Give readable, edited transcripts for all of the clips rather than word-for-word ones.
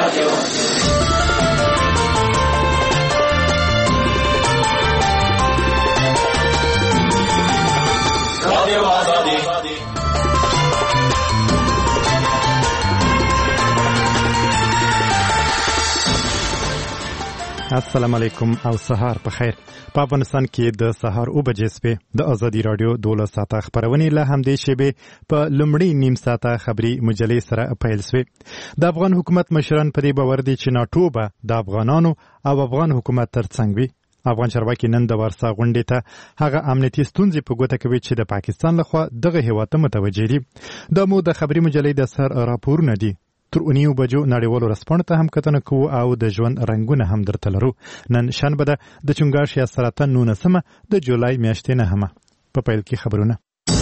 السلام علیکم او سهار په خیر. په افغانستان کې د سهار 9 بجې سپې د ازادي رادیو 12 ساعته خبرونه له همدې شیبې په لومړی نیم ساعته خبري مجلې سره پیل شوې. د افغان حکومت مشران په دې باور دي چې ناتو به د افغانانو او افغان حکومت ترڅنګ وي. افغان چارواکي نن د ورسا غونډې ته هغه امنیتي ستونزې په ګوته کوي چې د پاکستان لخوا دغه هیواد ته متوجه دي. د مو د خبري مجلې د سر راپورونه دي. تر 9 بجو نړیوالو رسپانو ته هم کتنه کوو او د ژوند رنگونه هم درته لرو. نن شنبه ده د چنګاښ یا سرطان 19 د جولای میاشتې 9 په پیل کې خبرونه.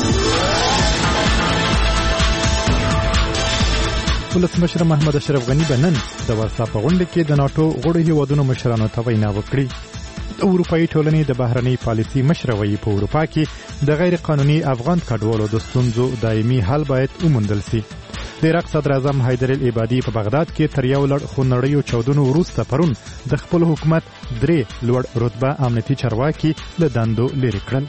ولسمشر محمد اشرف غنی به نن د ورسا په غونډه کې د ناتو غړو هیوادونو مشرانو ته وینا وکړي. د اروپایي ټولنې د بهرنۍ پالیسي مشروي په اروپا کې د غیر قانوني افغان کډوالو د ستونزو دایمي حل باید وموندل شي. د عراق صدر اعظم حیدر العبادي په بغداد کې تر یو لړ خونړیو چاودنو وروسته پرون د خپل حکومت 3 لوړ رتبه امنیتي چارواکي له دندو لرې کړل.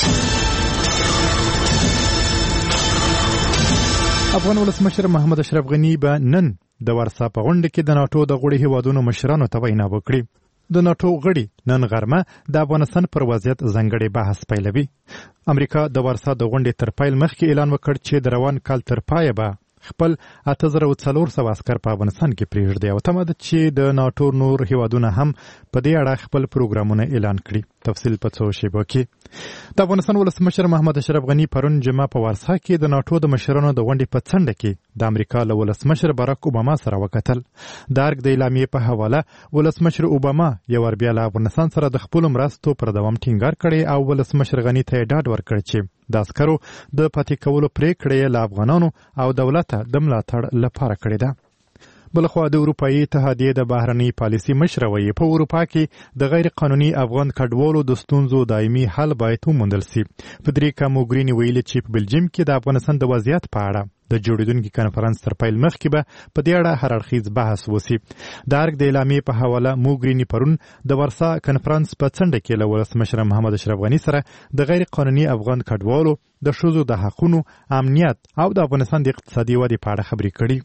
افغان ولسمشر محمد اشرف غنی به نن د ورسا په غونډه کې د ناتو د غړو هیوادونو مشرانو ته وینا وکړي. د ناتو غړي نن غرمه د افغانستان پر وضعیت ځانګړی بحث پیلوي. امریکا د ورسا د غونډې تر پیل مخکې اعلان وکړ چې د روان کال تر پایه به خپل 8400 عسكر په افغانستان کې پریږدي او تمه ده چې د ناتو نور هیوادونه هم په دې اړه خپل پروګرامونه اعلان کړي. تفصیل په څو شیبو کې. د افغانستان ولسمشر محمد اشرف غنی پرون جمعه په ورسا کې د ناتو د مشرانو د غونډې په څنډه کې د امریکا له ولسمشر باراک اوباما سره وکتل. د ارګ د اعلامیې په حواله ولسمشر اوباما یو ور بیا له افغانستان سره د خپل مرستو پر دوام ټینګار کړي او ولسمشر غنی ته ډاډ ورکړ چې د عسکرو د پاتې کولو پریکړې له افغانانو او دولت د ملاتړ لپاره کړې ده. بلخوا د اروپایي اتحادیې د بهرنۍ پالیسي مشروي په اروپا کې د غیر قانوني افغان کډوالو د ستونزو دایمي حل باید وموندل شي. فدریکا موګرینی ویلي چې په بلجیم کې د افغانستان د وضعیت په اړه د جوړیدونکي کنفرانس تر پیل مخکې به په دې اړه هر اړخیز بحث وشي. د ارګ د اعلامیې په حواله موګرینی پرون د ورسا کنفرانس په څنډه کې له ولسمشر محمد اشرف غنی سره د غیر قانوني افغان کډوالو د ښځو د حقونو، امنیت او د افغانستان د اقتصادي ودې په اړه خبرې کړي.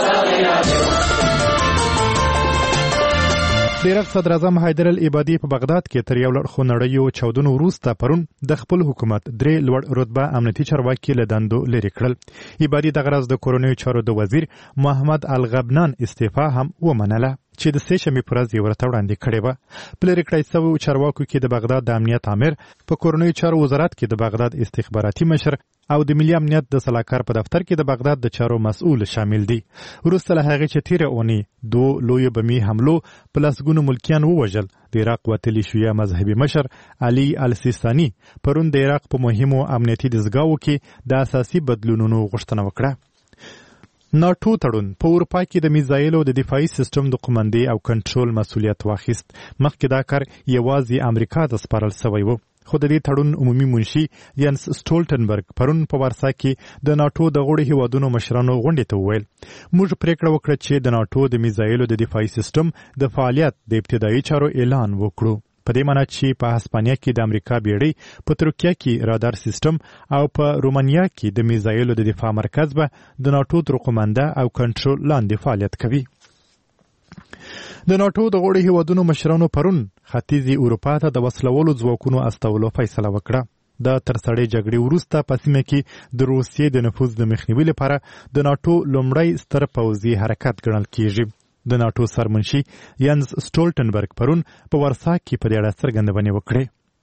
د عراق صدر اعظم حیدر العبادي په بغداد کې تر یو لړ خونړیو چاودنو وروسته پرون د خپل حکومت 3 لوړ رتبه امنیتي چارواکي له دندو لرې کړل. عبادي دغه ورځ د کورنیو چارو د وزیر محمد الغبنان استعفا هم ومنله چې د 3 شنبې پر ورځ یې ورته وړاندې کړې وه. په لرې کړای شویو چارواکو کې د بغداد د امنیت امیر، په کورنیو چارو وزارت کې د بغداد استخباراتي مشر او د ملي امنیت د سلاکار په دفتر کې د بغداد د چارو مسؤل شامل دي. وروسته له هغې چې تیره اونۍ 2 لویو بمي حملو په لسګونو ملکیان ووژل، د عراق وتلي شیعه مذهبي مشر علي السیستاني پرون د عراق په مهمو امنیتي دستګاوو کې د اساسي بدلونونو غوښتنه وکړه. ناتو تړون په اروپا کې د میزایلو د دفاعي سیستم د قومندې او کنټرول مسؤلیت واخیست. مخکې دا کار یوازې امریکا ته سپارل شوی و، خو د دې تړون عمومي منشي ینس سټولټنبرګ پرون په ورسا کې د ناتو د غړو هیوادونو مشرانو غونډې ته وویل موږ پریکړه وکړه چې د ناتو د میزایلو د دفاعي سیستم د فعالیت د ابتدایي چارو اعلان وکړو. په دې معنی چې په هسپانیا کې د امریکا بیړۍ، په ترکیه کې رادار سیستم او په رومانیا کې د میزایلو د دفاع مرکز به د ناتو تر قومنده او کنټرول لاندې فعالیت کوي. د ناتو د غړو هیوادونو مشرانو پرون ختیځي اروپا ته د وسلوالو ځواکونو استولو فیصله وکړه. د ترسړې جګړې وروسته په سیمه کې د روسیې د نفوذ د مخنیوي لپاره د ناتو لومړی ستر پوځي حرکت ګڼل کیږي. د ناتو سرمنشي ینس سټولټنبرګ پرون په ورسا کې په دې اړه څرګندونې وکړې.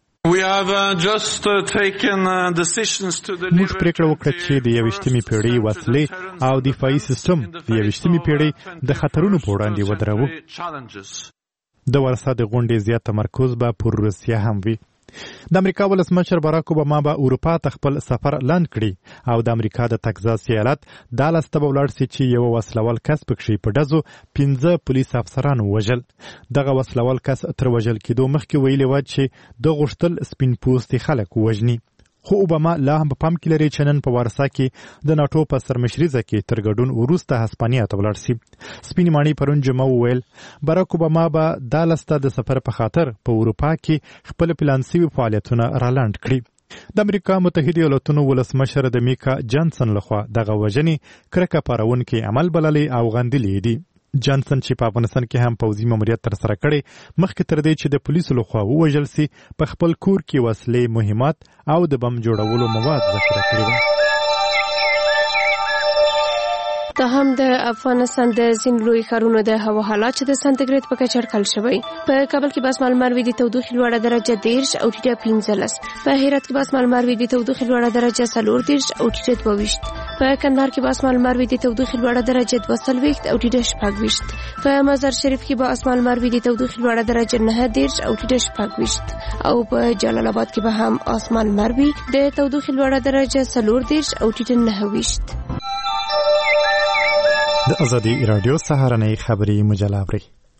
موږ پریکړه وکړه چې د 21مې پیړۍ وسلې او دفاعي سیستم د 21مې پیړۍ د خطرونو په وړاندې ودرو. د ورسا د غونډې زیات تمرکز به پر روسیه هم وي. د امریکا ولسمشر باراک اوباما به اروپا ته خپل سفر لاند کړي او د امریکا د تکزاس ایالت دالاس ته به ولاړ سي چې یو وسلوال کس پکښې په ډزو 15 پولیس افسران ووژل. دغه وسلوال کس تر وژل کېدو مخکې ویلي و چې د غوښتل سپین پوستي خلک ووژني، خو اوباما لا هم په پام کې لري چې نن په وارسا کې د ناتو په سرمشريزه کې تر ګډون وروسته هسپانیا ته ولاړ شي. سپین ماڼي پرون جمعه وویل باراک اوباما به دا لسته د سفر په خاطر په اروپا کې خپل پلانسي فعالیتونه رالاند کړي. د امریکا متحده ایالاتونو ولسمشر د میکا جانسن لخوا دغه وژنې کرکه پارونکي عمل بللي او غندلې دي. جانسن چې په افغانستان کې هم پوځي ماموریت ترسره کړی مخکې تر دې چې د پولیسو لخوا ووژل سي په خپل کور کې وسلې مهمات او د بم جوړولو مواد ذخیره کړي وو. دا هم د افغانستان د ځینو لوی ښارونو د هوا حالات چې د سانتیګریډ په کچه اټکل شوی. په کابل کې باسمان لمر وي د تودوخې لوړه درجه 13 او ټیټه 15. په هرات کې باسمان لمر وي د تودوخې لوړه درجه 14 او ټیټه 22. په کندهار کې باسمان لمر وي د تودوخې لوړه درجه 22 او ټیټه 26. په مزار شریف کې باسمان لمر وي د تودوخې لوړه درجه 19 او ټیټه 26. او په جلال آباد کې به هم اسمان لمر وي د تودوخې لوړه درجه 14 او ټیټه 29. د ازادي رادیو سهارنۍ خبری مجله اوري.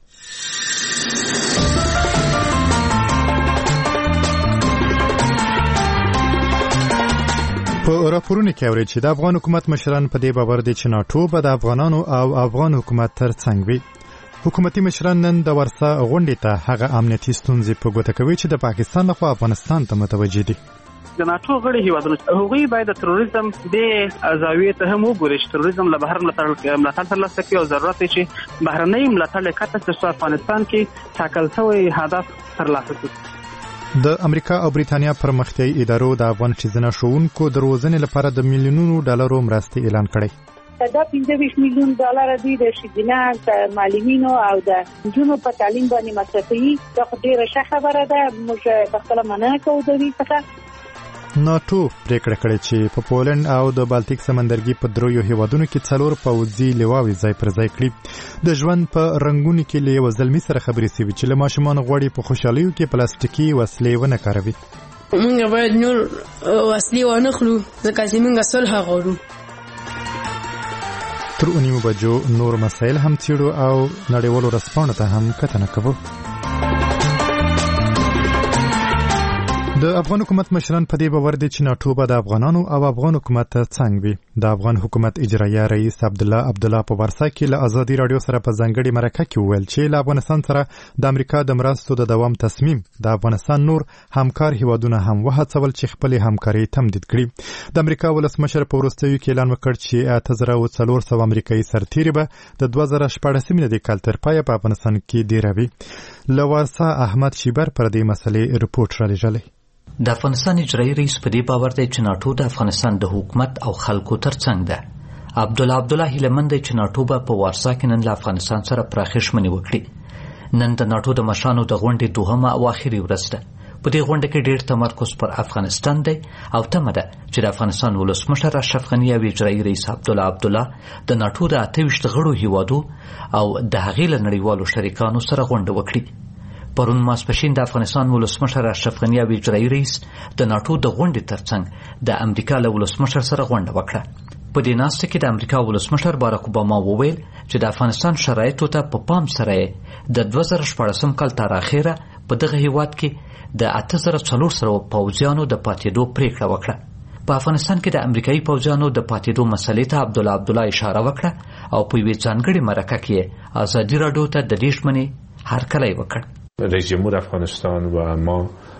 په راپورونو کې اوري چې د افغان حکومت مشران په دې باور دي چې ناتو به د افغانانو او افغان حکومت ترڅنګ وي. حکومتي مشران نن د ورسا غونډې ته هغه امنیتي ستونزې په ګوته کوي چې د پاکستان لخوا افغانستان ته متوجه دي. د ناتو غړي هیوادونو هغوی باید د تروریزم د زاویې ته هم وګوري چې تروریزم له بهر ملاتړ ترلاسه کړي او ضرورت دی چې بهرنۍ ملاتړ لکه تاسو افغانستان کې ټاکل شوی هدف ترلاسه کړي. د امریکا او بریتانیا پرمختیایي ادارو د افغان ښځینه ښوونکو د روزنې لپاره د میلیونونو ډالرو مرستې اعلان کړې. دا 15 میلیون ډالر دی د ښځینه د معلمینو او د نجونو په تعلیم باندې مصرفي. دا ډیره ښه خبره ده. موږ په خپل مننه کوو د دې څخه. ناتو پریکړه کړې چې په پولند او د بالټیک سمندرګي په دریو هیوادونو کې 4 پوځي لواوې ځای پر ځای کړي. د ژوند په رنگونو کې له یو زلمی سره خبرې سوي چې له ماشومان غوړي په خوشحاليو کې پلاستیکي وسلې ونه کاروي. موږ باید نور وسلې ونه خلو ځکه چې موږ صلح غواړو. تر 9 بجو نور مسایل هم څیړو او نړیوالو رسپانو ته هم کتنه کوو. د افغان حکومت مشران په دې باور دي چې ناتو به د افغانانو او افغان حکومت څنګه وي. د افغان حکومت اجرایه رئیس عبدالله په ورسا کې له ازادي رادیو سره په ځانګړي مرکه کې وویل چې له افغانستان سره د امریکا د مرستو د دوام تصمیم د افغانستان نور همکار هیوادونه هم وهڅول چې خپل همکاري تمدید کړي. د امریکا ولسمشر په وروستیو کې اعلان وکړ چې 8400 امریکایي سرتیري به د 2014 میلادي کال تر پایه په افغانستان کې دیروي. له ورسا احمد شیبر پر دې مسلې رپورټ را لېږلی. د افغانستان اجرایي رئیس په دې باور دی چې ناتو د افغانستان د حکومت او خلکو ترڅنګ ده. عبدالله هیلهمند دی چې ناتو به په وارسا کې نن له افغانستان سره پراخې ژمنې وکړي. نن د ناتو د مشرانو د غونډې دوهمه او اخري ورځ ده. په دې غونډه کې ډېر تمرکز پر افغانستان دی او تمه ده چې د افغانستان ولسمشر اشرف غني او اجرایي رئیس عبدالله د ناتو د 28 غړو هیوادو او د هغې له نړیوالو شریکانو سره غونډه وکړي. پرون ماسپښین د افغانستان ولسمشر اشرف غني او اجرایي رئیس د ناتو د غونډې ترڅنګ د امریکا له ولسمشر سره غونډه وکړه. په دې ناسته کې د امریکا ولسمشر باراک اوباما وویل چې د افغانستان شرایطو ته په پام سره د 2014 کال تر اخره په دغه هیواد کې د 8400 پوځیانو د پاتېدو پریکړه وکړه. په افغانستان کې د امریکایي پوځیانو د پاتېدو مسلې ته عبدالله اشاره وکړه او په یوې ځانګړې مرکه کې ازادي رادیو ته د دې ژمنې هرکلی وکړ. رئیس جمهور افغانستان و ما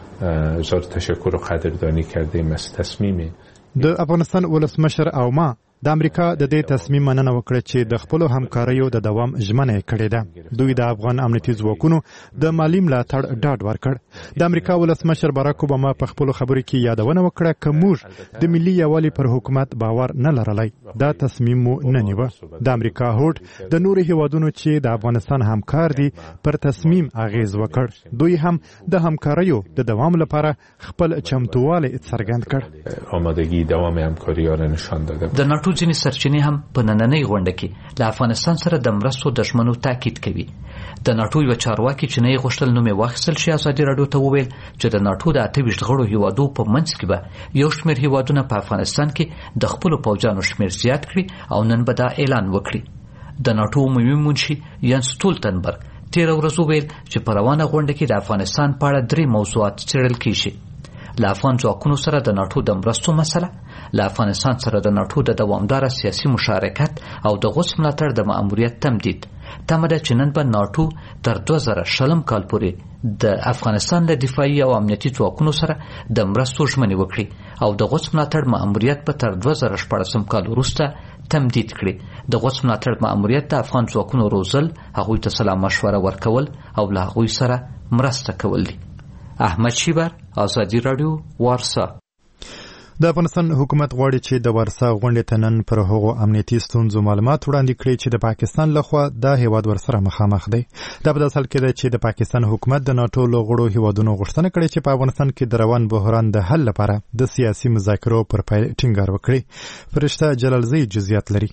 اظهار تشکر و قدردانی کردیم از تصمیم د افغانستان ولسمشر او ما د امریکا د دې تصمیم مننه وکړه چې د خپل همکاریو د دوام ژمنه کړې ده. دوی د افغان امنیتي ځواکونو د مالی ملاتړ ډاډ ورکړ. د امریکا ولسمشر باراک اوباما په خپل خبرو کې یادونه وکړه چې موږ د ملي یووالي پر حکومت باور نه لرلای. دا تصمیم مو نه نیوه. د امریکا هوډ د نورو هیوادونو چې د افغانستان همکار دي پر تصمیم اغیز وکړ. دوی هم د همکاریو د دوام لپاره خپل چمتووالی څرګند کړ. آمادگی دوام همکاری را نشان داده. د ناتو ځینې سرچینې هم په نننۍ غونډه کې له افغانستان سره د مرستو د ژمنو تاکید کوي. د ناتو یو چارواکي چې نه یې غوښتل نوم یې واخیستل شي ازادي رادیو ته وویل چې د ناتو د 28 غړو هیوادو په منځ کې به یو شمېر هیوادونه په افغانستان کې د خپلو پوځیانو شمېر زیات کړي او نن به دا اعلان وکړي. د ناتو عمومي منشي ینس ستولتنبرګ تېره ورځ وویل چې په روانه غونډه کې د افغانستان په اړه 3 موضوعات څېړل کېږي. له افغان ځواکونو سره د ناټو د مرستو مسله، له افغانستان سره د ناټو د دوامداره سیاسي مشارکت او د غوڅ ملاتړ د مأموریت تمدید. تمه ده چې نن به ناټو تر 2020 کال پورې د افغانستان د دفاعي او امنیتي ځواکونو سره د مرستو ژمنې وکړي او د غوڅ ملاتړ مأموریت به تر 2014 کال وروسته تمدید کړي. د غوڅ ملاتړ مأموریت د افغان ځواکونو روزل، هغوی ته سلا مشوره ورکول او له هغوی سره مرسته کول دي. احمد شیبر، آزادي راډیو، وارسا. د افغانستان حکومت غواړي چې د وارسا غونډې ته نن پر هغو امنیتي ستونزو معلومات وړاندې کړي چې د پاکستان لخوا دا هیواد ورسره مخامخ دی. دا په داسې حال کې ده چې د پاکستان حکومت د ناټو له غړو هیوادونو غوښتنه کړې چې په افغانستان کې د روان بحران د حل لپاره د سیاسي مذاکرو پر پیل ټینګار وکړي. فرشته جلالزی جزئیات لري.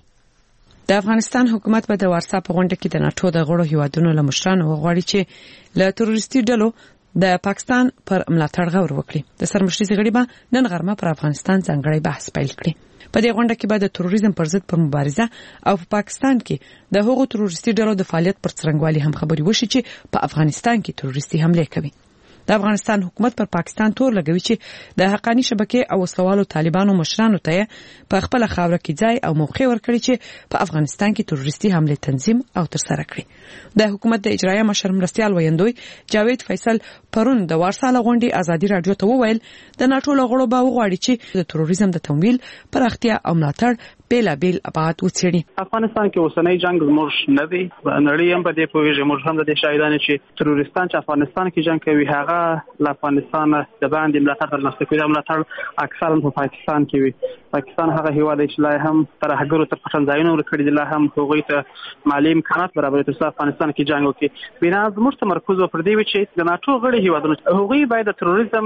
د افغانستان حکومت به د وارسا په غونډه کې د ناټو د غړو هیوادونو له مشرانو غواړي چې له تروریستي ډلو د پاکستان پر ملاتړ غور وکړي. د سرمشري غړي به نن غرمه پر افغانستان ځانګړی بحث پیل کړي. په دې غونډه کې به د تروریزم پر ضد په مبارزه او په پاکستان کې د هغو تروریستي ډلو د فعالیت پر څرنګوالي هم خبري وشي چې په افغانستان کې تروریستي حمله کوي. د افغانستان حکومت پر پاکستان تور لګوي چې د حقانی شبکې او وسلوالو طالبانو مشرانو ته په خپل خاوره کې ځای او موقع ورکړي چې په افغانستان کې تروریستي حمله تنظیم او ترسره کړي. د حکومت د اجرایه مشر مرستیال ویندوی جاوید فیصل پرون د وارسا غونډې آزادي راډیو ته وویل د ناټو لغړو به وغواړي چې د تروریزم د تمویل پراختیا او ملاتړ بیل ابعاد وڅېړي. افغانستان کې اوسنۍ جنگ زموږ نه دی، نړۍ هم په دې پوهېږي، موږ هم د دې شاهدان چې تروریستان چې افغانستان کې جنگ کوي هغه له افغانستان د باندې ملاتړ ترلاسه کوي. ملاتړ اکثرا په پاکستان کې وي. پاکستان هغه هیواد چې لا هم ترهګرو ته پټنځایونه ورکړي دي، لا هم هغوی ته مالي امکانات برابروي ترڅو افغانستان کې جنگ وکړي. بنا زموږ تمرکز پر دې وي چې د ناټو غړي هیوادونه هغوی باید د تروریزم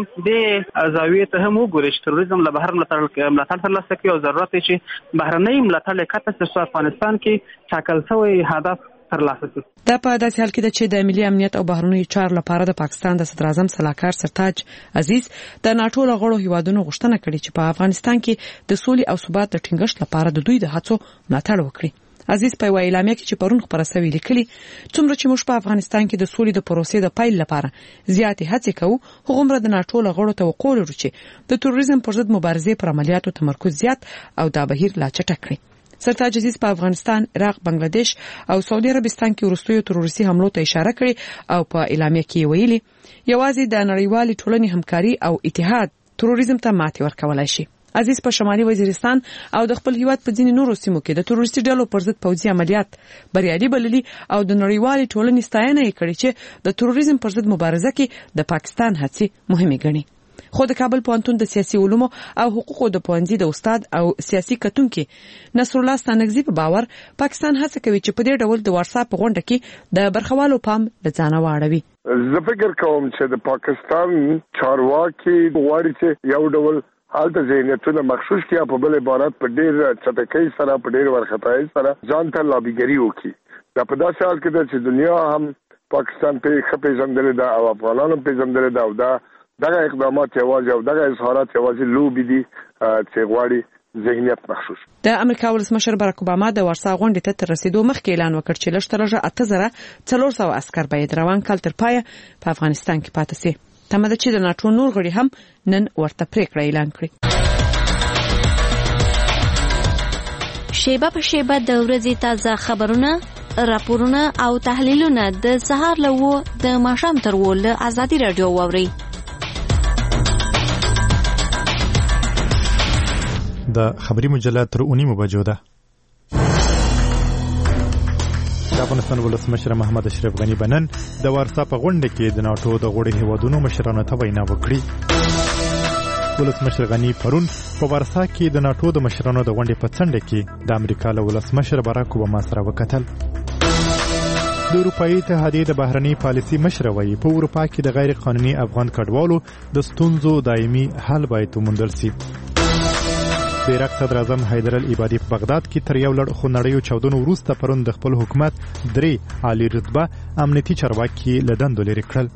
د زاویې ته هم وګوري چې تروریزم له بهر ملاتړ ترلاسه کوي او ضرورت یې چې بهرنۍ ملاتړ لکه ترڅو افغانستان کې ټاکل شوی هدف ترلاسه کړي. دا په داسې حال کې ده چې د ملي امنیت او بهرنیو چارو لپاره د پاکستان د صدر اعظم سلاکار سرتاج عزیز د ناټو له غړو هیوادونو غوښتنه کړې چې په افغانستان کې د سولې او ثبات د ټینګښت لپاره د دوی د هڅو ملاتړ وکړي. عزیز په وینا اعلامیه کې چې پرون خبره شوې لیکلي څومره چې موږ په افغانستان کې د سولې د پروسې د پیل لپاره زیاتې هڅې کوو، هغومره د ناټو له غړو توقع لرو چې د تروریزم پر ضد مبارزې پر عملیاتو تمرکز زیات او دا بهیر لا چټک کړي. سرتاج عزیز په افغانستان، عراق، بنگلاديش او سعودي عربستان کې وروستیو تروریستي حملو ته اشاره کړې او په اعلامیه کې ویلي یوازې د نړیوالې ټولنې همکاري او اتحاد تروریزم ته ماتې ورکولای شي. عزیز په شمالي وزیرستان او د خپل هیواد په ځینې نورو سیمو کې د تروریستي ډلو پر ضد پوځي عملیات بریالي بللي او د نړیوالې ټولنې ستاینه یې کړې چې د تروریزم پر ضد مبارزه کې د پاکستان هڅې مهمه ګڼي. خو د کابل پوهنتون د سیاسي علومو او حقوقو د پوهنځي د استاد او سیاسي کتونکو نصر الله ستانکزي په باور پاکستان هڅه کوي چې په دې ډول د وارسا په غونډه کې د برخوالو پام له ځانه واړوي. زه فکر کوم چې د پاکستان چارواکي غواړي چې یو ډول حالت ذهنیتونه مخصوص کیا په بل عبارت په ډېر چټکۍ سره په ډېر ورختای سره ځان ته لابیګری وکړي. دا په داسې حال کې ده چې دنیا هم پاکستان په خپې زندل ده او افغانانو په زندل ده او دغه اقدامات یوازې او دغه اظهارات یوازې لوبي دي چې غواړي ذهنیت مخصوص. د امریکا ولسمشر باراک اوباما د ورسا غونډې ته تر رسیدو مخکې اعلان وکړ چې لږ تر لږه 8400 عسكر باید روان کال تر پایه په افغانستان کې پاتې شي. تمه ده چې د ناټو نور غړي هم نن ورته پریکړه اعلان کړي. شیبه په شیبه د ورځې تازه خبرونه، راپورونه او تحلیلونه د سهار له د ماښام تر له آزادي راډیو واوري. د خبري مجله تر 9 بجو ده. د افغانستان ولسمشر محمد اشرف غنی بنن د وارسا په غونډه کې د ناټو د غړو هیوادونو مشرانو ته وینا وکړه. ولسمشر غنی پرون په وارسا کې د ناټو د مشرانو د غونډې په څنډه کې د امریکا له ولسمشر باراک اوباما سره وکتل. د اروپאי اتحادیې د بهرنی پالیسي مشر وایي په اروپا کې د غیر قانوني افغان کډوالو د ستونزو دایمي حل باید وموندل شي. د عراق صدر اعظم حیدر العبادي په بغداد کې تر یو لړ خونړیو چاودنو وروسته پرون د خپل حکومت 3 عالی رتبه امنیتي چارواکي له دندو لرې کړل.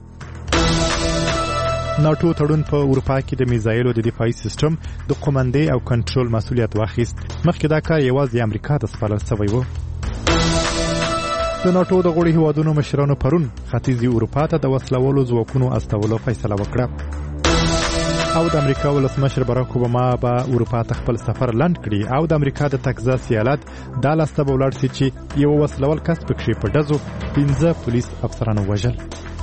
ناټو تړون په اروپا کې د میزایلو د دفاعي سیستم د قومندې او کنټرول مسؤلیت واخیست. مخکې دا کار یوازې امریکا ته سپارل شوی و. د ناټو د غړو هیوادونو مشرانو پرون ختیځي اروپا ته د وسلوالو ځواکونو استولو فیصله وکړه. او د امریکا ولسمشر باراک اوباما به اروپا ته خپل سفر لنډ کړي او د امریکا د تکزاس ایالت دالاس ته ولاړ شي چې یو وسلوال کس پکې په ډزو 15 پولیس افسرانو وژل.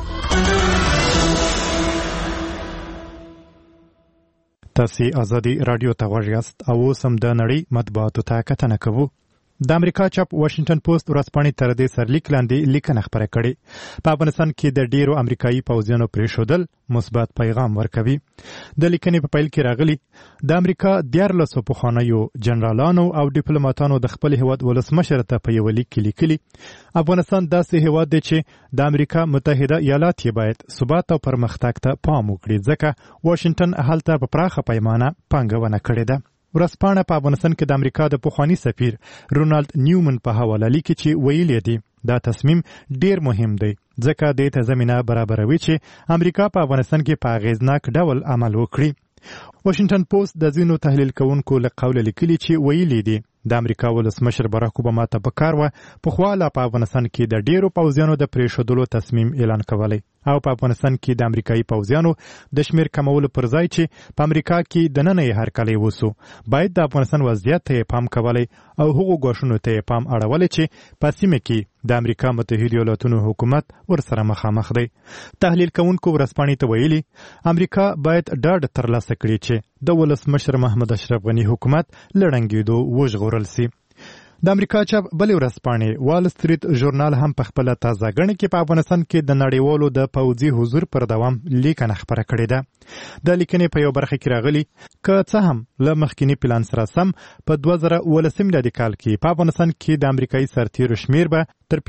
تاسو ازادي رادیو ته غوږ یاست او سم د نړۍ مطبوعاتو ته کتنه کوو. د امریکا چاپ واشنگټن پوسټ ورځپاڼې تر دې سرلیک لاندې لیکنه خپره کړې. په افغانستان کې د ډیرو امریکایي پوځیانو پرېښودل مثبت پیغام ورکوي. د لیکنې په پیل کې راغلي د امریکا 14 پخوانیو جنرالانو او ډیپلوماټانو د خپل هیواد ولسمشر ته په یو لیک کې لیکلي افغانستان داسې هیواد دی چې د امریکا متحده ایالات یې باید ثبات او پرمختګ ته پام وکړي ځکه واشنگټن هلته په پراخه پیمانه پانګونه کړې ده. ورځپاڼه په افغانستان کې د امریکا د پخوانی سفیر رونالد نیومن په حواله لیکي چې ویلي دي دا تصمیم ډیر مهم دی ځکه د ته زمينه برابروي چې امریکا په افغانستان کې په اغیزناک ډول عمل وکړي. واشنگټن پوسټ د ځینو تحلیل کوونکو له قوله لیکلي چې ویلي دي د امریکا ولسمشر باراک اوباما ته پکار و په خواله په افغانستان کې د ډیرو پوځیانو د پرېښودلو تصمیم اعلان کولی او په افغانستان کې د امریکایي پوځیانو د شمیر کمولو پر ځای چې په امریکا کې د نن یې هرکلی وسو باید د افغانستان وضعیت ته پام کولی او هغو ګواښونو ته پام اړولی چې په سیمه کې د امریکا متحده ایالاتونو حکومت ورسره مخامخ دی. تحلیل کوونکو ورځپاڼې ته ویلي امریکا باید ډاډ ترلاسه کړي چې د ولسمشر محمد اشرف غني حکومت لړنګېدو وژغورل سي. د امریکا چاپ بلې ورځپاڼې وال سټریټ ژورنال هم په خپل تازه غړنه کې په افغانستان کې د نړیوالو د پوځي حضور پر دوام لیکنه خبره کړې ده. د لیکنې په یو برخه کې راغلي که څه هم له مخکینی پلان سره سم په 2019 میلادي کال کې په افغانستان کې د امریکایي سرتیرو شمیر به تر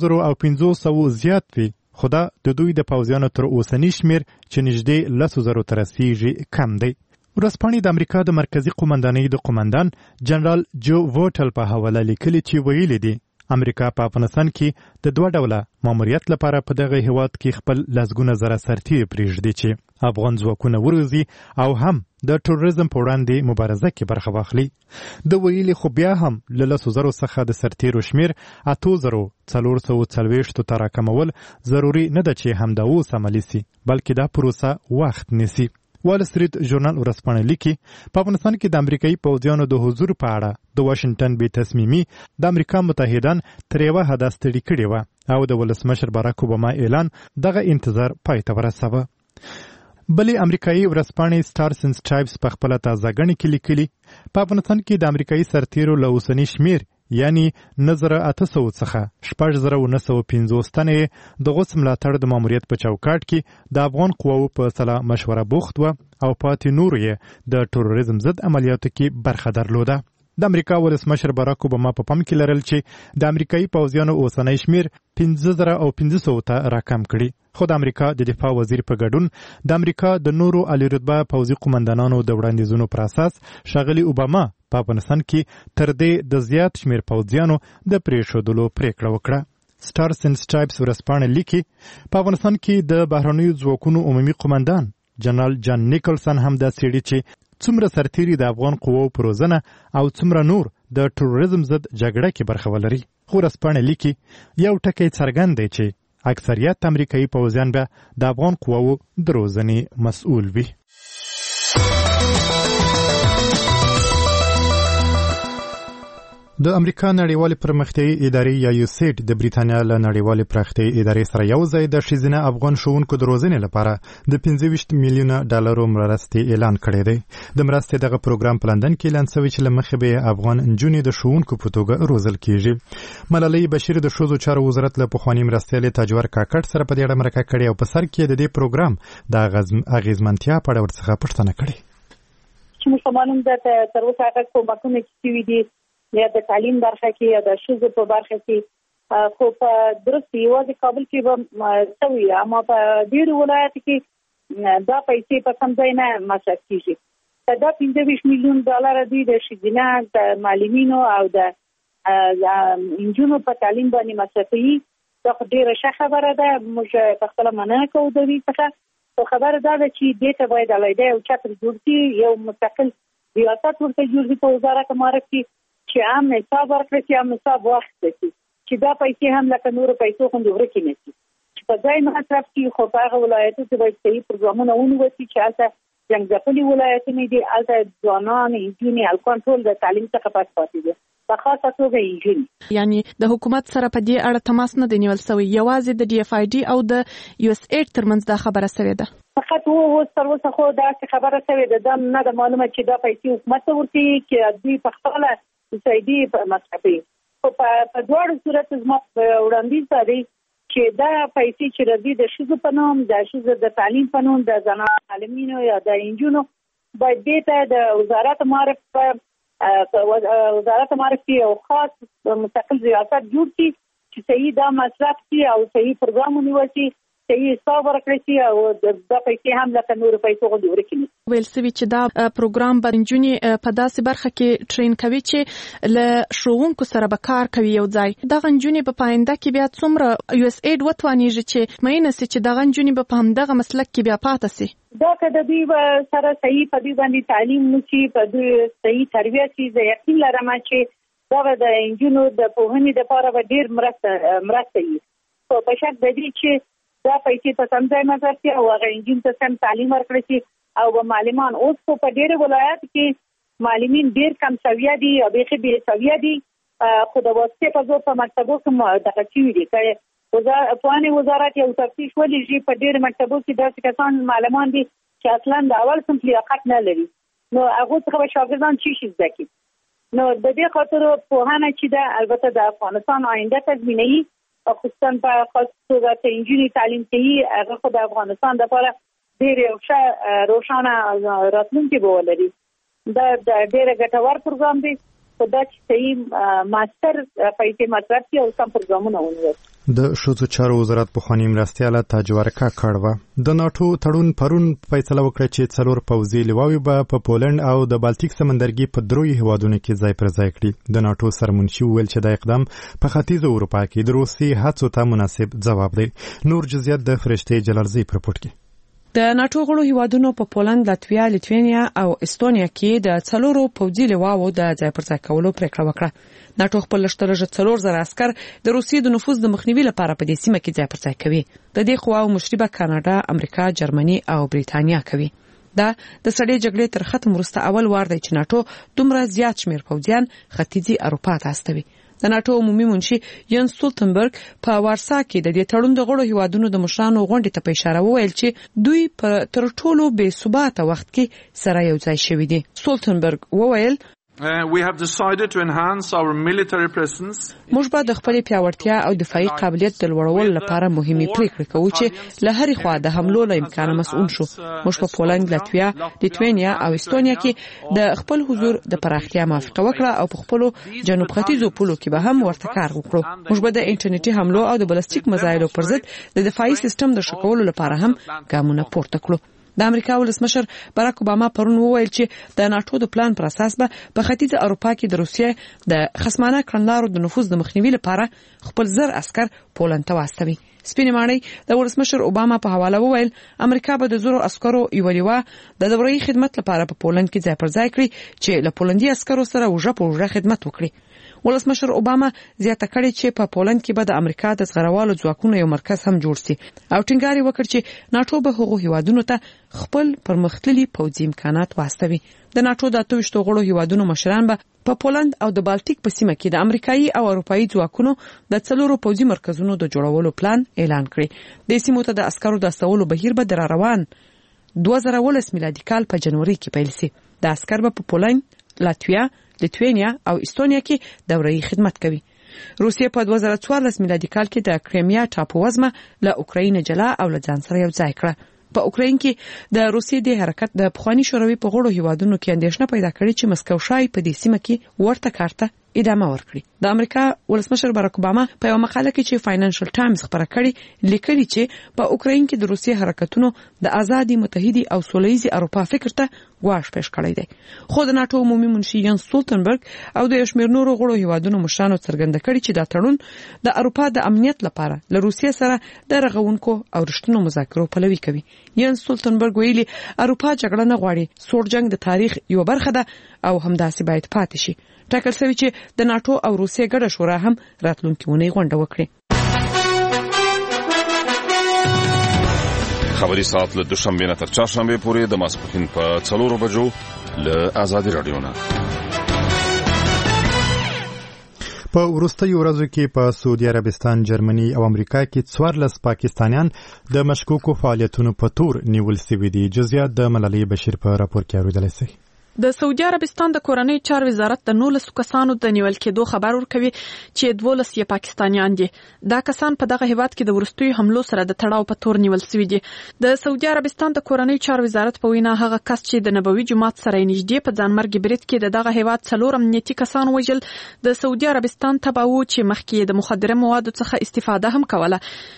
50,500 زیات وي خو دا د دوی د پوځیانو تر اوسنی شمیر چې نږدې 10,000 ته رسیږي کم دی. ورځپاڼې د امریکا د مرکزی قومندانۍ د قومندان جنرال جو ووټل په حواله لیکلي چې ویلي دي امریکا په افغانستان کې د دوه ډوله ماموریت لپاره په دغه هیواد کې خپل لسګونه زره سرتیري پرېږدي چې افغان ځواکونه وروزي او هم د ټوریزم په وړاندې مبارزه کې برخه واخلي. د ویلي خو بیا هم له 10,000 څخه د سرتیرو شمیر 8,440 ته راکمول ضروري نه ده چې همدا اوس عملي سي بلکې دا پروسه وخت نیسي. وال سټریټ ژورنال ورځپاڼه لیکي په افغانستان کې د امریکایي پوځیانو د حضور په اړه د واشنگټن بې تصمیمي د امریکا متحدان تر یوه حده ستړي کړي وه او د ولسمشر باراک اوباما اعلان دغه انتظار پای ته ورسوه. بلې امریکایي ورځپاڼې سټارز اینډ سټرایپس په خپله تازه غړنه کې لیکلي په افغانستان کې د امریکایي سرتیرو له اوسني شمیر یعنی 9,800 څخه 6,950 تنې د غوڅ ملاتړ د ماموریت په چوکاټ کې د افغان قواو په سلا مشوره بوخت و او پاتې نور یې د ټوریزم ضد عملیاتو کې برخه درلوده. د امریکا ولسمشر باراک اوباما په پام کې لرل چې د امریکایي پوځیانو اوسنی شمیر 15,500 ته راکم کړي خو د امریکا د دفاع وزیر په ګډون د امریکا د نورو عالی رتبه پوځي قومندانانو د وړاندیزونو پر اساس ښاغلي اوباما په افغانستان کې تر دې د زیات شمیر پوځیانو د پرېښودلو پریکړه وکړه. سټارز اینډ سټرایپس ورځپاڼه لیکي په افغانستان کې د بهرنیو ځواکونو عمومي قومندان جنرال جان نیکلسن هم دا څېړي چې څومره سرتیري د افغان قواو په روزنه او څومره نور د ټوریزم ضد جګړه کې برخه ولري. خو ورځپاڼه لیکي یو ټکی څرګند دی چې اکثریت امریکایي پوځیان به د افغان قواو د روزنې مسؤل وي. د امریکا نړیوالې پرمختیایي ادارې یا یوسیډ د بریتانیا له نړیوالې پرمختیایي ادارې سره یو ځای د ښځینه افغان ښوونکو د روزنې لپاره د 25 میلیونه ډالرو مرستې اعلان کړی دی. د مرستې دغه پروګرام په لندن کې اعلان شوی چې له مخې به افغان نجونې د ښوونکو په توګه روزل کیږي. ملالۍ بشیر د ښځو چارو وزارت له پخواني مرستیالې تاجور کاکړ سره په دې اړه مرکه کړې او په سر کې د دې پروګرام د اغیزمنتیا په اړه ورڅخه پوښتنه کړې. چې موږ معلوم ده تر اوسه هغه کومکونه چې وي دي یا د تعلیم برخه کې یا د ښځو په برخه کې خو په درست یوازې کابل کې به سوي اما په ډېرو ولایتو کې دا پیسې په سم ځای نه مصرف کیږي. دا 25 میلیون ډالر دي د ښځینه د معلمینو او د انجونو په تعلیم باندې مصرفي. دا ډېره ښه خبره ده. موږ په خپله مننه کوو د دې څخه خو خبره دا ده چې دې ته باید علیحده یو چتر جوړ شي، یو مستقل ریاست ورته جوړ شي په وزارت معرف کې چې عام حساب ورکړي چې عام حساب واخیستل شي چې دا پیسې هم لکه نورو پیسو غوندې ورکې نه شي چې په ځای مصرف کړي. خو په هغه ولایتو کې باید صحیح پروګرامونه ونیول شي چې هلته جنگ ځپلي ولایتونه دي هلته ځوانان نجونې هلکان ټول د تعلیم څخه پاتې پاتې دي په خاصه توګه نجونې. یعنی د حکومت سره په دې اړه تماس نه دی نیول شوی، یوازې د DFID او د USAID ترمنځ دا خبره شوې ده. فقط اوس تر اوسه خو دا خبره شوې ده، دا نه د معلومه چې دا پیسې حکومت ته ورکوي چې دوی په خپله USAID مصرفوي. خو په دواړو صورت زما وړاندیز دا دی چې دا پیسې چې راځي د ښځو په نوم، د ښځو د تعلیم په نوم، د زنانو عالمینو یا د انجونو باید دې ته د وزارت معرف کې یو خاص مستقل ریاست جوړ شي چې صحیح دا مصرف شي او صحیح پروګرام ونیول شي، صحیح حساب ورکړي شي او دا پیسې هم لکه نور پیسې غوندې ورکړي. ویل سوي چې دا پروګرام به نجونې په داسې برخه کې ټرین کوي چې له ښوونکو سره به کار کوي یو ځای. دغه نجونې به په آینده کې بیا څومره USAID وتوانیږي چې مطمئنه سي چې دغه نجونې به په همدغه مسلک کې بیا پاتې سي؟ دا که د دوی سره صحیح په دوی باندې تعلیم وشي، په دوی صحیح تربیه شي، زه یقین لرم چې دا به د نجونو د پوهنې لپاره به ډېر مرسته وي. خو په شک د دې چې دا پیسې په سم ځای مصرف شي او هغه نجونو ته سم تعلیم ورکړي شي او به معلمان، اوس خو په ډېرو ولایاتو کې معلمین ډېر کم سویه دي او بیخي بې سویه دي، خو د واسطې په زور په مکتبو کې دغه شوي دي. پوهنې وزارت یو تفتیش ولېږي په ډېرو مکتبو کې داسې کسان معلمان دي چې اصلا د اول صنف لیاقت نه لري، نو هغو څخه به شاګردان څه شي زده کړي. نو د دې خاطر پوهنه چې ده البته د افغانستان آینده تضمینوي، خصوصا په خاص توګه چې نجونې تعلیم کوي، هغه خو د افغانستان لپاره ډېر یو ښه روښانه راتلونکی به ولري. دا ډېر ګټور پروګرام دی، خو دا چې صحیح ماستر پیسې مصرف کړي او سم پروګرامونه ونیول. د ښځو چارو وزارت پخواني مرستیاله تاج ورکا کړوه د ناټو تړون پرون فیصله وکړه چې 4 پوځي لواوې به په پولند او د بالټیک سمندرګي په 3 هیوادونو کې ځای پر ځای کړي. د ناټو سرمنشي وویل چې دا اقدام په ختیځ اروپا کې د روسي هڅو ته مناسب ځواب دی. نور جزئیات د فرشته جلالزی پر پورت کې. د ناټو غړو هیوادونو په پولند، لاتویا، لیتوانیا او استونیا کې د 4 پوځي لواو د ځای پر ځای کولو پریکړه وکړه. ناټو خپل لښکر 4,000 عسكر د روسیې د نفوذ د مخنیوي لپاره په دې سیمه کې ځای پر ځای کوي. د دې قواو مشربه کاناډا، امریکا، جرمني او بریتانیا کوي. دا د سړې جګړې تر ختم وروسته اول وار دی چې ناټو دومره زیات شمیر پوځیان ختیځي اروپا ته استوي. د ناټو عمومي منشي ینس سټولټنبرګ په وارسا کې د دې تړون د غړو هیوادونو د مشرانو غونډې ته په اشاره وویل چې دوی په تر ټولو بې ثباته وخت کې سره یو ځای شوي دي. سټولټنبرګ وویل We have decided to enhance our military presence. موږ به د خپل پیاوړتیا او دفاعي قابلیت د لوړولو لپاره مهمه پریکړه کوو چې له هرې خوا د حملو له امکان مسؤل شو. موږ په پولند، لاتویا، لیتوانیا او استونیا کې د خپل حضور د پراختیا موافقه وکړه او په خپل جنوب ختیځو پولو کې به هم ورته کار وکړو. موږ به د انټرنیټي حملو او د بلستیک میزایلو پر ضد د دفاعي سیستم د ښه کولو لپاره هم ګامونه پورته کړو. د امریکا ولسمشر باراک اوباما پرون وویل چې د ناټو د پلان پر اساس به په ختیځه اروپا کې د روسیې د خصمانه کړنلارو د نفوذ د مخنیوي لپاره خپل 1000 عسكر پولند ته واستوي. سپینې ماڼۍ د ولسمشر اوباما په حواله وویل امریکا به د 1000 عسکرو یو لیوا د دوري خدمت لپاره په پولند کې ځای پر ځای کړي چې له پولندي عسکرو سره وژه په وژه خدمت وکړي. ولسمشر اوباما زیاته کړې چې په پولند کې به د امریکا د زغروالو ځواکونو یو مرکز هم جوړ شي او ټینګار وکړ چې ناټو به هغو هیوادونو ته خپل پرمختللي پوځي امکانات واستوي. د ناټو د 28 غړو هیوادونو مشران به په پولند او د بالټیک په سیمه کې د امریکایي او اروپایي ځواکونو د 4 پوځي مرکزونو د جوړولو پلان اعلان کړي. د سیمو ته د عسکرو د استولو بهیر به در روان 2019 میلادي کال په جنوري کې پیل شي. د عسكر به په پولند، لاتویا، لیتوانیا او استونیا کې دوري خدمت کوي. روسیه په 2014 میلادي کال کې د کریمیا ټاپو وزمه له اوکراین جلا او له ځان سره یو ځای کړه. په اوکراین کې د روسیې د حرکت د پخوانی شوروي په غړو هیوادونو کې اندېښنه پیدا کړې چې مسکو شای په دې سیمه کې ورته کارته ادامه ورکړي. د امریکا ولسمشر باراک اوباما په یو مقاله کې چې فاینانشل ټایمز خبره کړې لیکلي چې په اوکراین کې د روسیې حرکتونو د آزادي متحدي او سولهییزي اروپا فکر ته غواړ پېښ کړی دی. خو د ناټو عمومي منشي ینس سټولټنبرګ او د شمیر نورو غړو هیوادونو مشرانو څرګنده کړي چې دا تړون د اروپا د امنیت لپاره له روسیې سره د رغونکو او رښتینو مذاکرو پلوي کوي. ینس سټولټنبرګ ویلي اروپا جګړه نه غواړي، سوړ جنگ د تاریخ یو برخه ده او همداسې باید پاتې شي. ټاکل شوی چې د ناټو او روسیې ګډه شورا هم راتلونکي اونۍ غونډه وکړي. خبري ساعت له دوشنبه نه تر چهارشنبه پورې د ماسپښین په 4 بجو له آزادي رادیو نه. په وروستیو ورځو کې په سعودي عربستان، جرمني او امریکا کې 14 پاکستانیان د مشکوکو فعالیتونو په تور نیول شوي دي. جزئیات د ملالۍ بشیر په راپور کې اورېدلی شئ. د سعودي عربستان د کورنۍ چارو وزارت د 19 کسانو د نیول کېدو خبر ورکوي چې 12 یې پاکستانیان دي. دا کسان په دغه هیواد کې د ورستیو حملو سره د تړاو په تور نیول شوي دي. د سعودي عربستان د کورنۍ چارو وزارت په وینا هغه کس چې د نبوي جماعت سره نږدې په ځانمرګي برید کې دغه هیواد 4 امنیتي کسان وژل، د سعودي عربستان تبعو چې مخکې د مخدره موادو څخه استفاده هم کوله.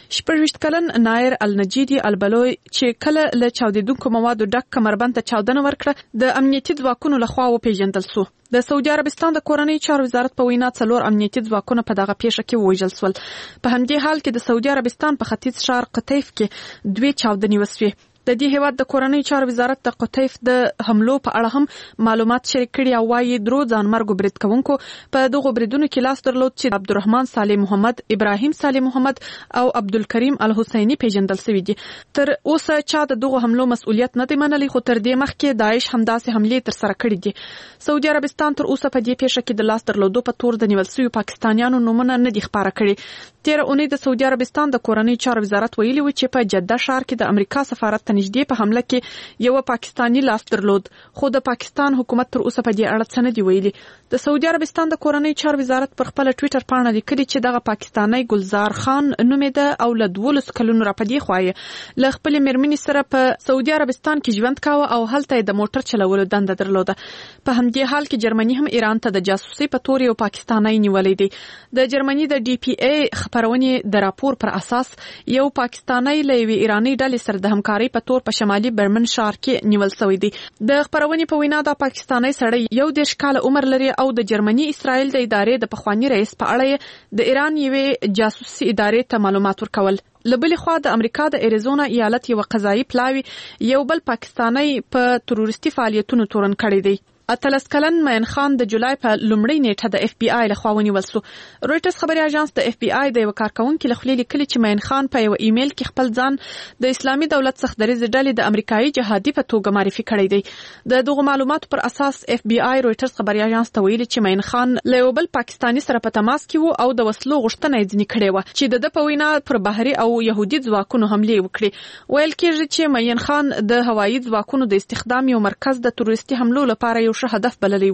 28 کلن نایر النجیدي البلوي چې کله له چاودیدونکو موادو ډک کمربند ته چاودنه ورکړه د امنیتي ځواکونو لخوا وپیژندل شو. د سعودي عربستان د کورنۍ چارو وزارت په وینا 4 امنیتي ځواکونه په دغه پیښه کې وژل شول. په همدې حال کې د سعودي عربستان په ختیځ شرق قطیف کې 2 چاودنې وسوې. د دې هیواد د کورنۍ چارو وزارت د قطیف د حملو په اړه هم معلومات شریک کړي او وايي درو ځانمرګو برید کوونکو په دغه بریدونو کې لاس درلود چې عبدالرحمن صالح محمد، ابراهیم صالح محمد او عبدالکریم الحسینی پیژندل شوي دي. تر اوسه چا د دغه حملو مسؤلیت نه دی منلی، خو تر دې مخکې داعش همداسې حملې تر سره کړې دي. سعودي عربستان تر اوسه په دې پیښه کې د لاس درلودو په تور د نیول شویو پاکستانیانو نومونه نه دي خبره کړي. تیر اونۍ د سعودي عربستان د کورنۍ چارو وزارت ویلي و چې په جده ښار کې د امریکا سفارت ته نږدې په حمله کې یو پاکستانی لاس درلود، خو د پاکستان حکومت تر اوسه په دې اړه څه نه دی ویلي. د سعودي عربستان د کورنۍ چارو وزارت پر خپل ټوئیټر پاڼه لیکلي چې دغه پاکستانی ګلزار خان نومېده او له 12 کلونو راپدې خوایي له خپل میرمنې سره په سعودي عربستان کې ژوند کاوه او هلته د موټر چلولو دنده درلوده. په همدې حال کې جرمني هم ایران ته د جاسوسي په تور یو پاکستانی نیولې دی. د جرمني د ډي پی ای خبرونې د راپور پر اساس یو پاکستانی له یوې ایرانی ډلې سره د همکارۍ په تور په شمالي برمن ښار کې نیول شوی دی. د خبرونې په وینا دا پاکستانی سړی 11 کاله عمر لري او د جرمني اسرائیل د ادارې د پخوانی رئیس په اړه د ایران یوې جاسوسي ادارې ته معلومات ورکول. لبلې خوا د امریکا د اریزونا ایالت یو قضایي پلاوی یو بل پاکستانی په تروریستي فعالیتونو تورن کړی دی. 18 کلن معین خان د جولای په لومړۍ نیټه د اف بی آی لخوا ونیول شو. رويټرز خبري اژانس د اف بی آی د یو کارکونکو له خپل لیکلي چې معین خان په یو ایمیل کې خپل ځان د اسلامي دولت څخه د رضا ډلې د امریکایي جهادي په توګه معرفي کړی دی. د دغه معلوماتو پر اساس اف بی آی رويټرز خبري اژانس ته ویلي چې معین خان له یو بل پاکستانی سره په تماس کې وو او د وسلو غوښتنه یې ځنې کړې و چې د په وینا پر بحري او يهودي ځواکونو حمله وکړي. ویل کېږي چې معین خان د هوایي ځواکونو د استخدام یو مرکز د تروریستي حملو لپاره یو ښه هدف بللی.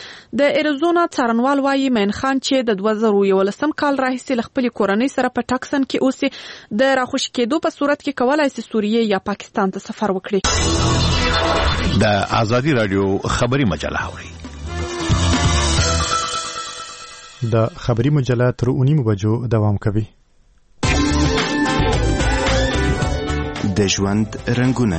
د ایریزونا څارنوال وايي معین خان چې د 2011 کال راهیسې له خپل کورنۍ سره په ټاکسن کې اوسي د راخوش کېدو په صورت کې کولای شي سوریه یا پاکستان ته سفر وکړي. د آزادي رادیو خبري مجله اوري. د خبري مجله تر 9 بجو دوام کوي. د ژوند رنگونه.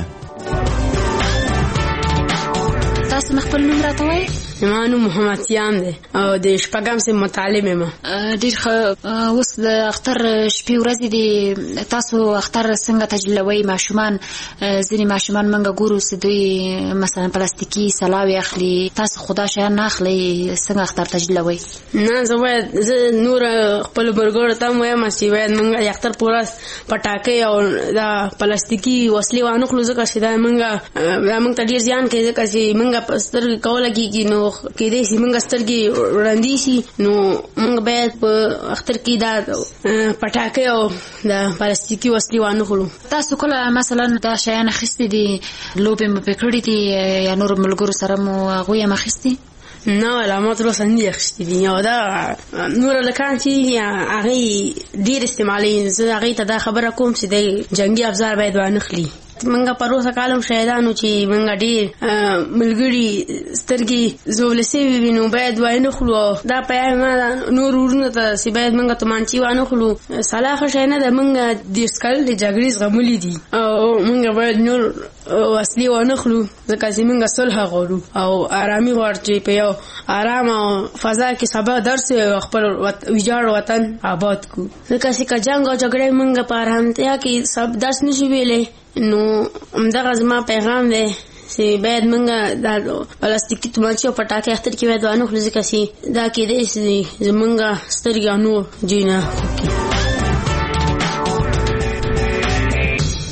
تاسو خپل نوم راته وایئ؟ زما نوم محمد سیام دی او د شپږم صنف متعلم یم. ډېر ښه. اوس د اختر شپې ورځې دي، تاسو اختر څنګه تجربوئ؟ ماشومان ځینې ماشومان موږ ګورو چې دوی مثلا پلاستیکي سلاوې اخلي، تاسو خدا شیان نه اخلئ، څنګه اختر تجربوئ؟ نه زه نور خپل برګر ته وایم چې باید موږ د اختر په ورځ پټاکې او دا پلاستیکي وسلې وانخلو ځکه چې دا موږ ته ډېر زیان کوي، ځکه چې موږ په سترګې کوله کېږي نو کېدای شي موږ سترګې وړاندې شي، نو موږ باید په اختر کې دا پټاکې او د پلاستیکي وسلې وانخلو. تاسو کله مثلا دا شیان اخیستي دي، لوبې مو پرې کړې دي یا نور ملګرو سره مو هغوی هم اخیستي؟ نه ولا ما تر اوسه نه دي اخیستي دي. او دا نور هلکان چې هغوی ډېر استعمالوي، زه هغوی ته دا خبره کوم چې د جنګي افزار باید وانخلي. منګه پروسه کالم شهیدانو چې منګه ډېر ملګري سترګې زولې سوي وي نو باید وانه خلو. دا پیغام نور ورونه ته چې باید منګه تمانچی وانه خلو. صلاح شي نه د منګه د سکل د جګړې زغملې دي او منګه باید نور وسلې وانه خلو، ځکه چې منګه صلح غواړو او آرامي غواړو چې په یو آرام او فضا کې سبا درس خپل ویجاړ وطن آباد کو. ځکه چې جنگ او جګړې منګه په آرامتیا کې سب درس نشي ویلې. نو همدغه زما پیغام دی چې باید موږ دا پلاستیکي تماچې او پټاکې اختر کې باید وانخلو، ځکه چې دا کېدای شي زموږ سترګې نور جوی نه وکړي.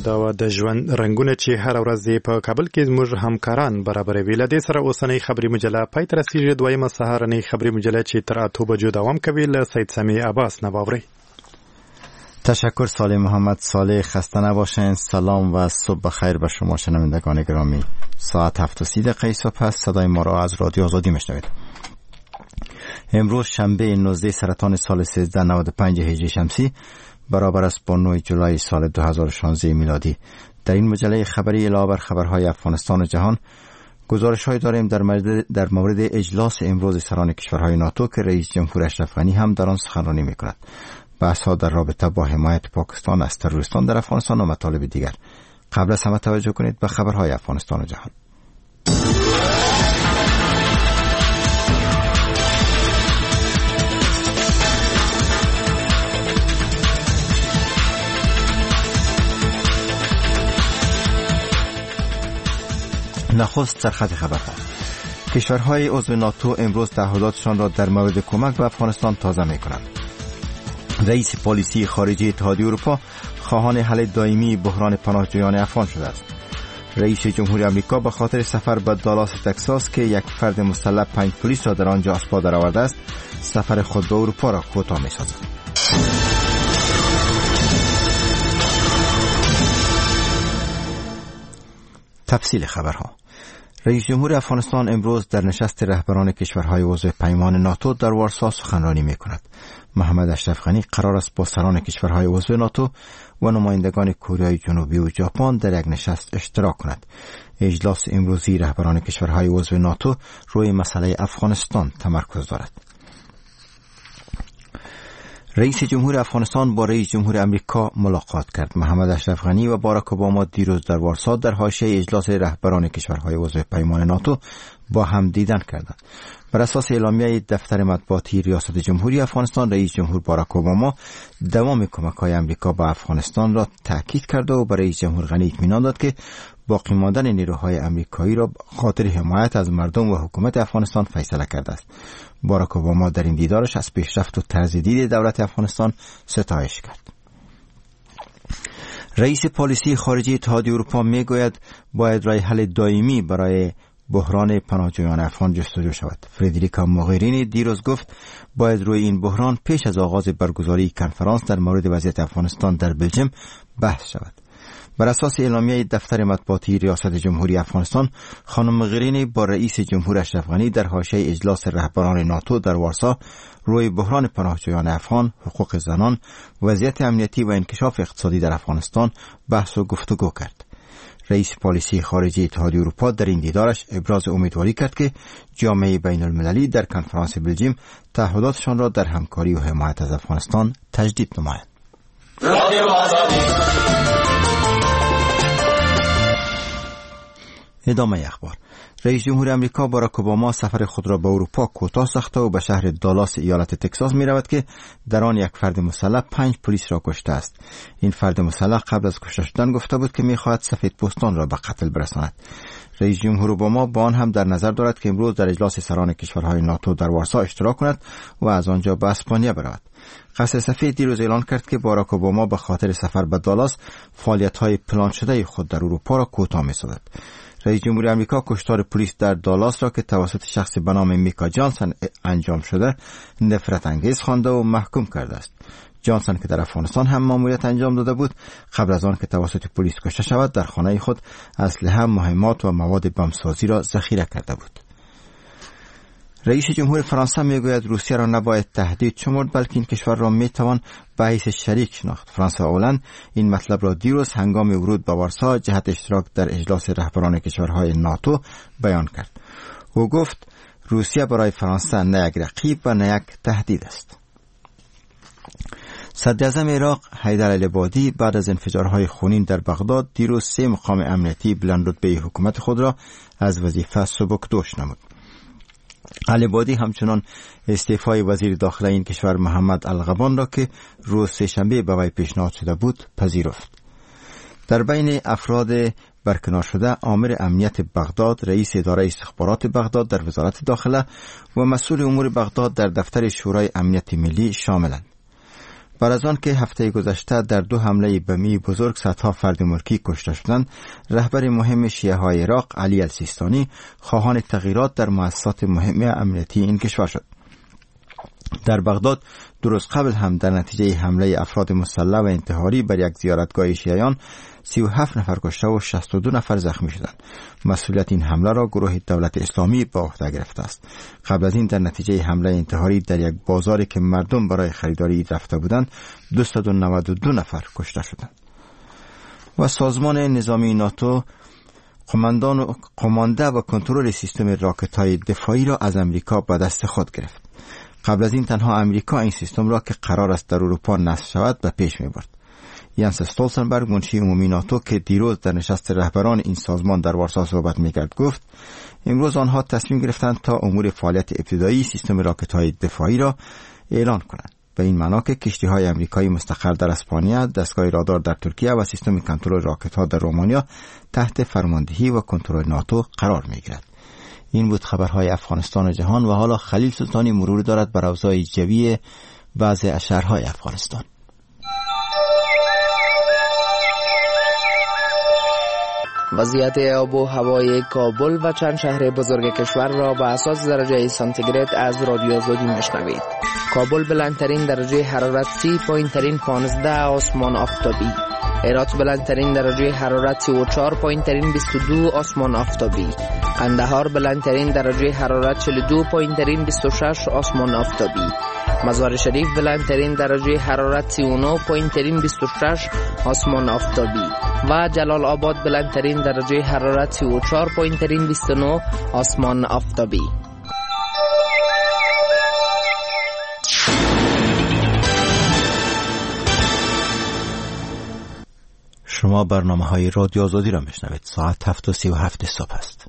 دا د ژوند رنگونه چې هر ورځ په کابل کې زموږ همکاران برابروي. له دې سره اوسنۍ خبري مجله پای ته رسیږي. دویمه سهارنۍ خبري مجله چې تر 8 بجو دوام کوي له سید سمی عباس نباوري. تشکر صالح محمد صالح. خسته نباشین. سلام و صبح بخیر به شما شنوندگان گرامی. ساعت 7:30 صبح است. صدای ما را از رادیو آزادی میشنوید. امروز شنبه 19 سرطان سال 1395 هجری شمسی برابر است با 9 جولای سال 2016 میلادی. در این مجله خبری علاوه بر خبرهای افغانستان و جهان گزارش‌هایی داریم در مورد اجلاس امروز سران کشورهای ناتو که رئیس جمهور اشرف غنی هم در آن سخنرانی می‌کند. بحث‌ها در رابطه با حمایت پاکستان از تروریستان در افغانستان و مطالب دیگر. قبل از همه توجه کنید به خبرهای افغانستان و جهان. نخست سرخط خبرها. کشورهای عضو ناتو امروز تعهداتشان را در مورد کمک به افغانستان تازه می‌کنند. رئیس پالیسی خارجی اتحادیه اروپا خواهان حل دائمی بحران پناهجویان افغان شده است. رئیس جمهور آمریکا به خاطر سفر به دالاس تگزاس که یک فرد مسلح 5 پلیس را در آنجا از پا درآورده است، سفر خود به اروپا را کوتاه می‌سازد. تفصیل خبرها. رئیس جمهور افغانستان امروز در نشست رهبران کشورهای عضو پیمان ناتو در وارسا سخنرانی می‌کند. محمد اشرف غنی قرار است با سران کشورهای عضو ناتو و نمایندگان کره جنوبی و ژاپن در یک نشست اشتراک کند. اجلاس امروزی رهبران کشورهای عضو ناتو روی مسئله افغانستان تمرکز دارد. رئیس جمهور افغانستان با رئیس جمهور امریکا ملاقات کرد. محمد اشرف غنی و باراک اوباما دیروز در وارسا در حاشیه اجلاس رهبران کشورهای عضو پیمان ناتو با هم دیدن کردند. بر اساس اعلامیه دفتر مطبوعاتی ریاست جمهوری افغانستان، رئیس جمهور باراک اوباما دوام کمک‌های امریکا به افغانستان را تاکید کرد و برای رئیس جمهور غنی اطمینان داد که باقی ماندن نیروهای امریکایی را خاطر حمایت از مردم و حکومت افغانستان فیصله کرده است. باراک اوباما در این دیدارش از پیشرفت و طرز دید دولت افغانستان ستایش کرد. رئیس پالیسی خارجی اتحادیه اروپا میگوید باید راه حل دائمی برای بحران پناهجویان افغان جستجو شود. فردریکا موغرینی دیروز گفت باید روی این بحران پیش از آغاز برگزاری کنفرانس در مورد وضعیت افغانستان در بلژیم بحث شود. بر اساس اعلامیه دفتر مطبوعاتی ریاست جمهوری افغانستان، خانم موغرینی با رئیس جمهور اشرف غنی در حاشیه اجلاس رهبران ناتو در وارسا روی بحران پناهجویان افغان، حقوق زنان، وضعیت امنیتی و انکشاف اقتصادی در افغانستان بحث و گفتگو کرد. رئیس پالیسی خارجی اتحادیه اروپا در این دیدارش ابراز امیدواری کرد که جامعه بین المللی در کنفرانس بلژیم تعهداتشان را در همکاری و حمایت از افغانستان تجدید نمایند. ادامه اخبار. رئیس جمهور آمریکا باراک اوباما سفر خود را به اروپا کوتاه ساخته و به شهر دالاس ایالت تگزاس می رود که در آن یک فرد مسلح 5 پلیس را کشته است. این فرد مسلح قبل از کشته شدن گفته بود که می خواهد سفیدپوستان را به قتل برساند. رئیس جمهور اوباما با آن هم در نظر دارد که امروز در اجلاس سران کشورهای ناتو در وارسا اشتراک کند و از آنجا به اسپانیا برود. قصر سفید دیروز اعلان کرد که باراک اوباما به خاطر سفر به دالاس فعالیت‌های پلان شده خود در اروپا را کوتاه می‌سازد. رئیس جمهور آمریکا کشتار پلیس در دالاس را که توسط شخصی به نام میکا جانسون انجام شده نفرت انگیز خوانده و محکوم کرده است. جانسون که در افغانستان هم ماموریت انجام داده بود، قبل از آن که توسط پلیس کشته شود در خانه خود اسلحه، مهمات و مواد بمبسازی را ذخیره کرده بود. رئیس جمهور فرانسه میگوید روسیه را نباید تهدید شمرد بلکه این کشور را میتوان به حیث شریک شناخت. فرانسوا هولند این مطلب را دیروز هنگام ورود به وارسا جهت اشتراک در اجلاس رهبران کشورهای ناتو بیان کرد. او گفت روسیه برای فرانسه نه یک رقیب و نه یک تهدید است. صدراعظم عراق حیدر العبادی بعد از انفجارهای خونین در بغداد دیروز 3 مقام امنیتی بلند رتبه حکومت خود را از وظیفه سبکدوش نمود. العبادی همچنان استعفای وزیر داخله این کشور محمد الغبان را که روز سه‌شنبه به وی پیشنهاد شده بود پذیرفت. در بین افراد برکنار شده آمر امنیت بغداد، رئیس اداره استخبارات بغداد در وزارت داخله و مسئول امور بغداد در دفتر شورای امنیت ملی شاملند. بعد از آن که هفته گذشته در 2 حمله بمی بزرگ صدها فرد ملکی کشته شدند، رهبر مهم شیعه های عراق علی السیستانی خواهان تغییرات در مؤسسات مهم امنیتی این کشور شد. در بغداد 2 روز قبل هم در نتیجه حمله افراد مسلح و انتحاری بر یک زیارتگاه شیعیان 37 نفر کشته و 62 نفر زخمی شدند. مسئولیت این حمله را گروه دولت اسلامی به عهده گرفته است. قبل از این در نتیجه حمله انتحاری در یک بازاری که مردم برای خریداری رفته بودند 292 نفر کشته شدند. و سازمان نظامی ناتو قمانده و کنترل سیستم راکت‌های دفاعی را از امریکا به دست خود گرفت. قبل از این تنها امریکا این سیستم را که قرار است در اروپا نصب شود به پیش می‌برد. یانس استولتنبرگ منشی عمومی ناتو که دیروز در نشست رهبران این سازمان در وارسا صحبت می‌کرد گفت امروز آنها تصمیم گرفتند تا امور فعالیت ابتدایی سیستم راکت‌های دفاعی را اعلان کنند. به این معنا که کشتی‌های آمریکایی مستقر در اسپانیا، دستگاه رادار در ترکیه و سیستم کنترل راکت‌ها در رومانیا تحت فرماندهی و کنترل ناتو قرار می‌گیرد. این بود خبرهای افغانستان و جهان و حالا خلیل سلطانی مرور دارد بر اوضاع جوی بعضی از شهرهای افغانستان. وضعیت آب و هوای کابل و چند شهر بزرگ کشور را به اساس درجه سانتیگراد از رادیو آزادی میشنوید. کابل بلندترین درجه حرارت 30، پایینترین 15 آسمان آفتابی. هرات بلندترین درجه حرارت 34، پایینترین 22 آسمان آفتابی. قندهار بلندترین درجه حرارت 42، پایینترین 26 آسمان آفتابی. مزار شریف بلندترین درجه حرارت 39، پایینترین 26 آسمان آفتابی و جلال آباد بلندترین درجه حرارت 34، پایینترین 29 آسمان آفتابی. شما برنامه‌های رادیو آزادی را میشنوید. ساعت 7:37 صبح است.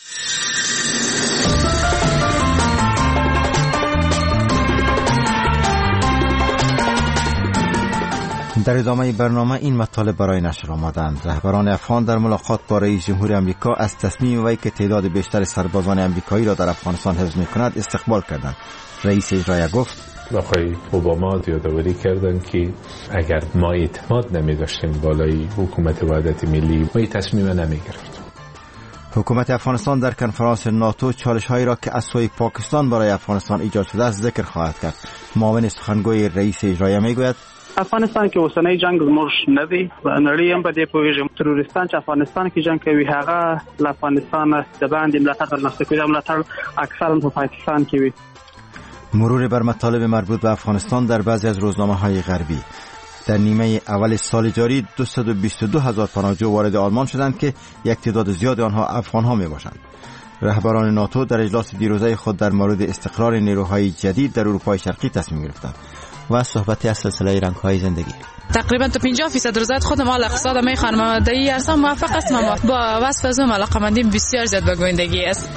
در ادامه برنامه این مطالب برای نشر آمدند. رهبران افغان در ملاقات با رئیس جمهور آمریکا از تصمیم وی که تعداد بیشتر سربازان آمریکایی را در افغانستان حفظ می‌کند استقبال کردند. رئیس اجرایی گفت آقای اوباما یادآوری کردند که اگر ما اعتماد نمی‌داشتیم بالای حکومت وحدت ملی ما این تصمیم نمی‌گرفتیم. حکومت افغانستان در کنفرانس ناتو چالش‌هایی را که از سوی پاکستان برای افغانستان ایجاد شده است ذکر خواهد کرد. معاون سخنگوی رئیس اجرایی میگوید افغانستان کې اوسنۍ جنگ زموږ نه دی و نړۍ هم په دې پوهیږي تروریستان چې افغانستان کې جنگ کوي هغه له افغانستان د باندې ملاتړ ترلاسه کوي ملاتړ اکثرا په پاکستان کې وي. مرور بر مطالب مربوط به افغانستان در بعضی از روزنامه‌های غربی. در نیمه اول سال جاری 222,000 پناهجو وارد آلمان شدند که یک تعداد زیاد آنها افغان‌ها میباشند. رهبران ناتو در اجلاس دیروزه خود در مورد استقرار نیروهای جدید در اروپای شرقی تصمیم گرفتند. و صحبتی از سلسله رنگ‌های زندگی. تقریبا تا 50% رضایت خودم حال اقتصاد میخوانم. در این اصلا موافق هستم. با وصف از اون علاقه‌مندی بسیار زیاد به گویندگی است.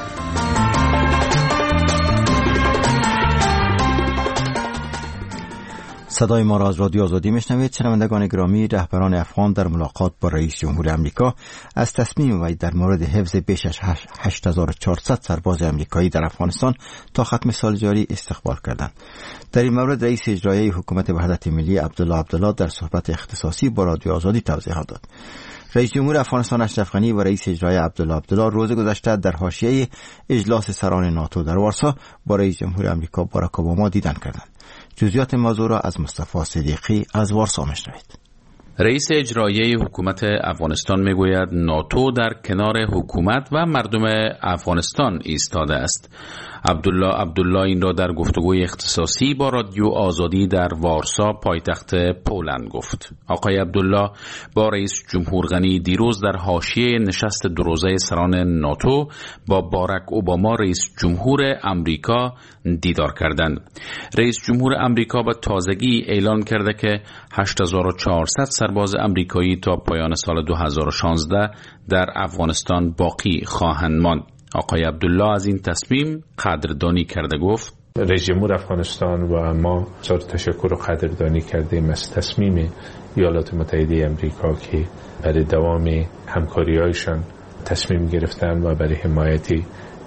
صدای ما را از رادیو آزادی میشنوید. شنوندگان گرامی، رهبران افغان در ملاقات با رئیس جمهور آمریکا از تصمیم وی در مورد حفظ بیش از 8400 سرباز آمریکایی در افغانستان تا ختم سال جاری استقبال کردند. در این مورد رئیس اجرایی حکومت وحدت ملی عبدالله در صحبت اختصاصی با رادیو آزادی توضیحات داد. رئیس جمهور افغانستان اشرف غنی و رئیس اجرایی عبدالله روز گذشته در حاشیه اجلاس سران ناتو در وارسا با رئیس جمهور آمریکا باراک اوباما دیدن کردند. جزئیات موضوع را از مصطفی صدیقی از وارسا میشنوید. رئیس اجرایی حکومت افغانستان میگوید ناتو در کنار حکومت و مردم افغانستان ایستاده است. عبدالله این را در گفتگوی اختصاصی با رادیو آزادی در وارسا پایتخت پولند گفت. آقای عبدالله با رئیس جمهور غنی دیروز در حاشیه نشست دوروزه سران ناتو با باراک اوباما رئیس جمهور امریکا دیدار کردند. رئیس جمهور امریکا به تازگی اعلان کرده که 8400 سرباز امریکایی تا پایان سال 2016 در افغانستان باقی خواهند ماند. آقای عبدالله از این تصمیم قدردانی کرده گفت رئیس جمهور افغانستان و ما تشکر و قدردانی کردیم از تصمیم ایالات متحده امریکا که برای دوام همکاری‌هایشان تصمیم گرفتن و برای حمایت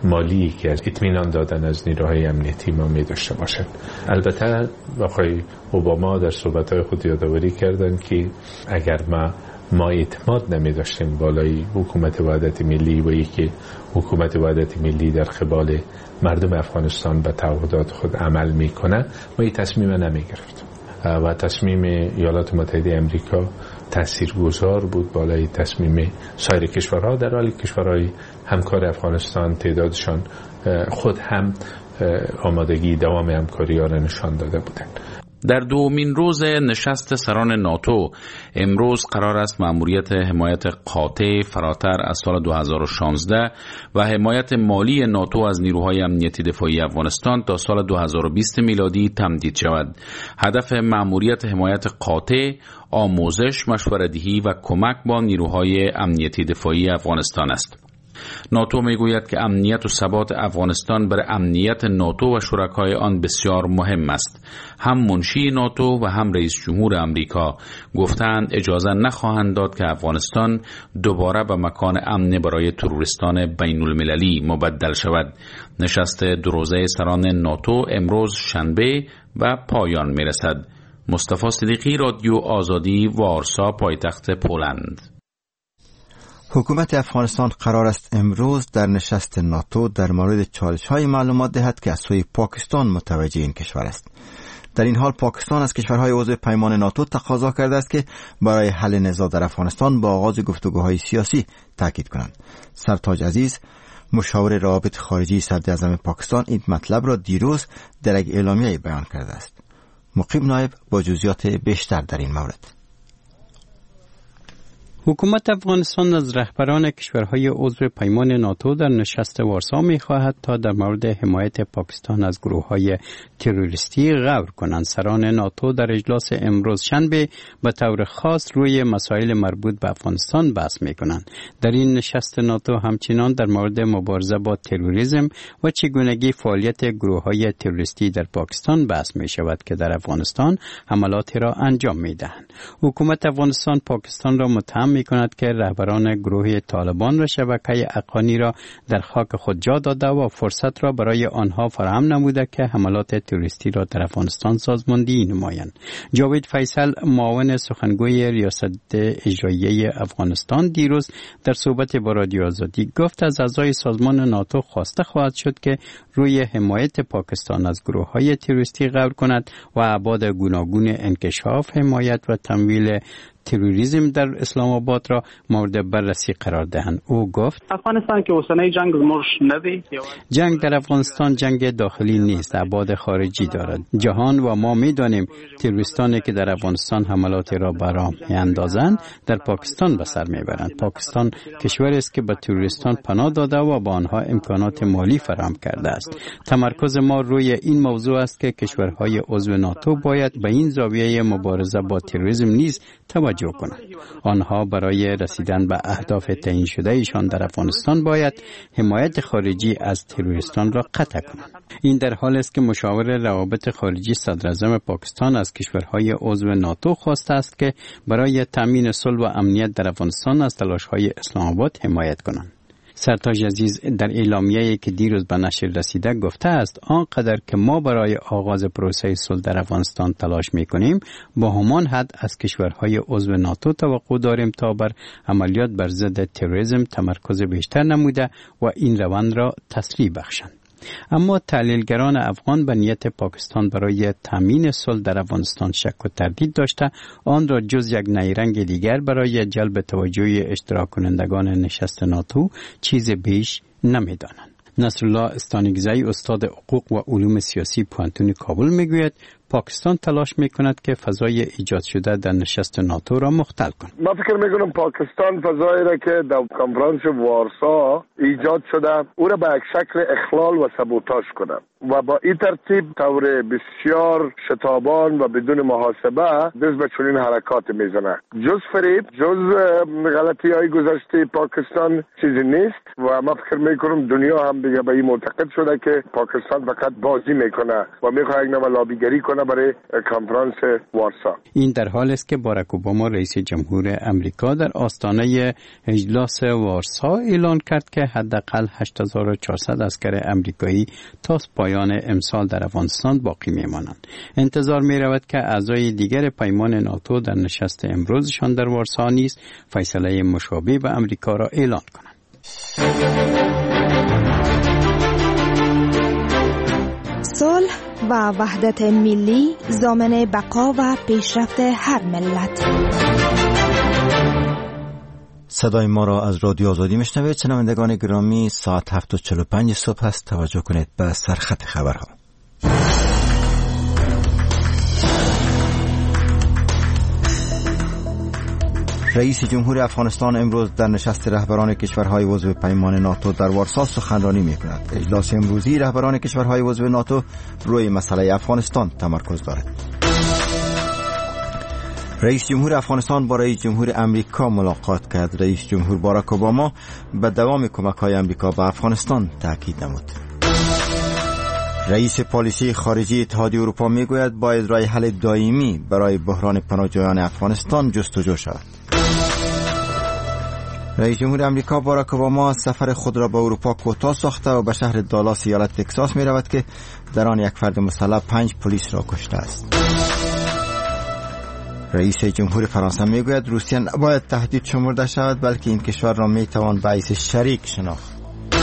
مالی که از اطمینان دادن از نیروهای امنیتی ما می داشته باشند. البته آقای اوباما در صحبت‌های خود یادآوری کردند که اگر ما اعتماد نمی داشتیم بالای حکومت وحدت ملی و یکی حکومت وحدت ملی در قبال مردم افغانستان به تعهدات خود عمل میکنه ما این تصمیم نمی گرفتیم و تصمیم ایالات متحده آمریکا تاثیرگذار بود بالای تصمیم سایر کشورها، در حالی کشورهای همکار افغانستان تعدادشان خود هم آمادگی دوام همکاری را نشان داده بودند. در دومین روز نشست سران ناتو امروز قرار است مأموریت حمایت قاطع فراتر از سال 2016 و حمایت مالی ناتو از نیروهای امنیتی دفاعی افغانستان تا سال 2020 میلادی تمدید شود. هدف مأموریت حمایت قاطع آموزش، مشوره‌دهی و کمک با نیروهای امنیتی دفاعی افغانستان است. ناتو میگوید که امنیت و ثبات افغانستان برای امنیت ناتو و شرکای آن بسیار مهم است. هم منشی ناتو و هم رئیس جمهور آمریکا گفتند اجازه نخواهند داد که افغانستان دوباره به مکان امن برای تروریستان بین المللی مبدل شود. نشست دو روزه سران ناتو امروز شنبه و پایان میرسد. مصطفی صدیقی، رادیو آزادی، وارسا، پایتخت پولند. حکومت افغانستان قرار است امروز در نشست ناتو در مورد چالش‌های معلومات دهد که از سوی پاکستان متوجه این کشور است. در این حال پاکستان از کشورهای عضو پیمان ناتو تقاضا کرده است که برای حل نزاع در افغانستان با آغاز گفتگوهای سیاسی تاکید کنند. سرتاج عزیز، مشاور روابط خارجی صدراعظم پاکستان، این مطلب را دیروز در یک اعلامیه بیان کرده است. مقیم نایب با جزئیات بیشتر در این مورد. حکومت افغانستان از رهبران کشورهای عضو پیمان ناتو در نشست وارسا می‌خواهد تا در مورد حمایت پاکستان از گروه‌های تروریستی غور کنند. سران ناتو در اجلاس امروز شنبه به طور خاص روی مسائل مربوط به افغانستان بحث می‌کنند. در این نشست ناتو همچنان در مورد مبارزه با تروریسم و چگونگی فعالیت گروه‌های تروریستی در پاکستان بحث می‌شود که در افغانستان حملاتی را انجام می‌دهند. حکومت افغانستان پاکستان را متهم می‌کند که رهبران گروه طالبان و شبکه اقانی را در خاک خود جا داده و فرصت را برای آنها فراهم نموده که حملات تروریستی را در افغانستان سازماندهی نمایند. جاوید فیصل، معاون سخنگوی ریاست اجرایی افغانستان، دیروز در صحبت با رادیو آزادی گفت از اعضای سازمان ناتو خواسته خواهد شد که روی حمایت پاکستان از گروه‌های تروریستی غور کند و ابعاد گوناگون انکشاف، حمایت و تمویل تروریسم در اسلام آباد را مورد بررسی قرار دهند. او گفت افغانستان که اوسنی جنگ زموږ نه دی. جنگ در افغانستان جنگ داخلی نیست، ابعاد خارجی دارد. جهان و ما می‌دانیم تروریستانی که در افغانستان حملات را بر راه می‌اندازند در پاکستان به سر می‌برند. پاکستان کشوری است که به تروریستان پناه داده و با آنها امکانات مالی فراهم کرده است. تمرکز ما روی این موضوع است که کشورهای عضو ناتو باید به این زاویه مبارزه با تروریسم نیز توجه کنند. آنها برای رسیدن به اهداف تعیین شده ایشان در افغانستان باید حمایت خارجی از تروریستان را قطع کنند. این در حالی است که مشاور روابط خارجی صدراعظم پاکستان از کشورهای عضو ناتو خواسته است که برای تامین صلح و امنیت در افغانستان از تلاش‌های اسلام آباد حمایت کنند. سرتاج عزیز در اعلامیه‌ای که دیروز به نشر رسیده گفته است آنقدر که ما برای آغاز پروسه صلح در افغانستان تلاش می‌کنیم با همان حد از کشورهای عضو ناتو توقع داریم تا بر عملیات بر ضد تروریسم تمرکز بیشتر نموده و این روند را تسریع بخشند. اما تحلیلگران افغان به نیت پاکستان برای تامین صلح در افغانستان شک و تردید داشته آن را جز یک نیرنگ دیگر برای جلب توجه اشتراک کنندگان نشست ناتو چیز بیش نمی‌دانند. نصرالله استانگزایی، استاد حقوق و علوم سیاسی پوهنتون کابل میگوید پاکستان تلاش میکند که فضای ایجاد شده در نشست ناتو را مختل کند. من فکر میکنم پاکستان فضایی را که در کنفرانس وارسا ایجاد شده او را به یک شکل اخلال و سبوتاژ کنه و با این ترتیب طور بسیار شتابان و بدون محاسبه دست به چنین حرکات میزنه. جز فریب، جز غلطی های گذشته پاکستان چیزی نیست و من فکر میکنم دنیا هم دیگه به این معتقد شده که پاکستان فقط بازی میکنه و میخواد یک نوع لابیگری کنه میکنه برای کنفرانس وارسا. این در حال است که باراک اوباما رئیس جمهور امریکا در آستانه اجلاس وارسا اعلان کرد که حداقل 8400 عسکر امریکایی تا پایان امسال در افغانستان باقی میمانند. انتظار می رود که اعضای دیگر پیمان ناتو در نشست امروزشان در وارسا نیز فیصله مشابه به امریکا را اعلان کنند. صلح و وحدت ملی ضامن بقا و پیشرفت هر ملت. صدای ما را از رادیو آزادی میشنوید. شنوندگان گرامی، ساعت 7:45 صبح است. توجه کنید به سرخط خبرها. رئیس جمهور افغانستان امروز در نشست رهبران کشورهای عضو پیمان ناتو در وارسا سخنرانی می‌کند. اجلاس امروزی رهبران کشورهای عضو ناتو روی مسئله افغانستان تمرکز دارد. رئیس جمهور افغانستان با رئیس جمهور امریکا ملاقات کرد. رئیس جمهور باراک اوباما به دوام کمک‌های امریکا به افغانستان تاکید نمود. رئیس پالیسی خارجی اتحادیه اروپا میگوید باید راه حل دائمی برای بحران پناهجویان افغانستان جستجو شود. رئیس جمهور امریکا باراک اوباما سفر خود را به اروپا کوتاه ساخته و به شهر دالاس ایالت تگزاس می رود که در آن یک فرد مسلح 5 پلیس را کشته است. رئیس جمهور فرانسه می گوید روسیه نباید تهدید شمرده شود، بلکه این کشور را می توان به حیث شریک شناخت.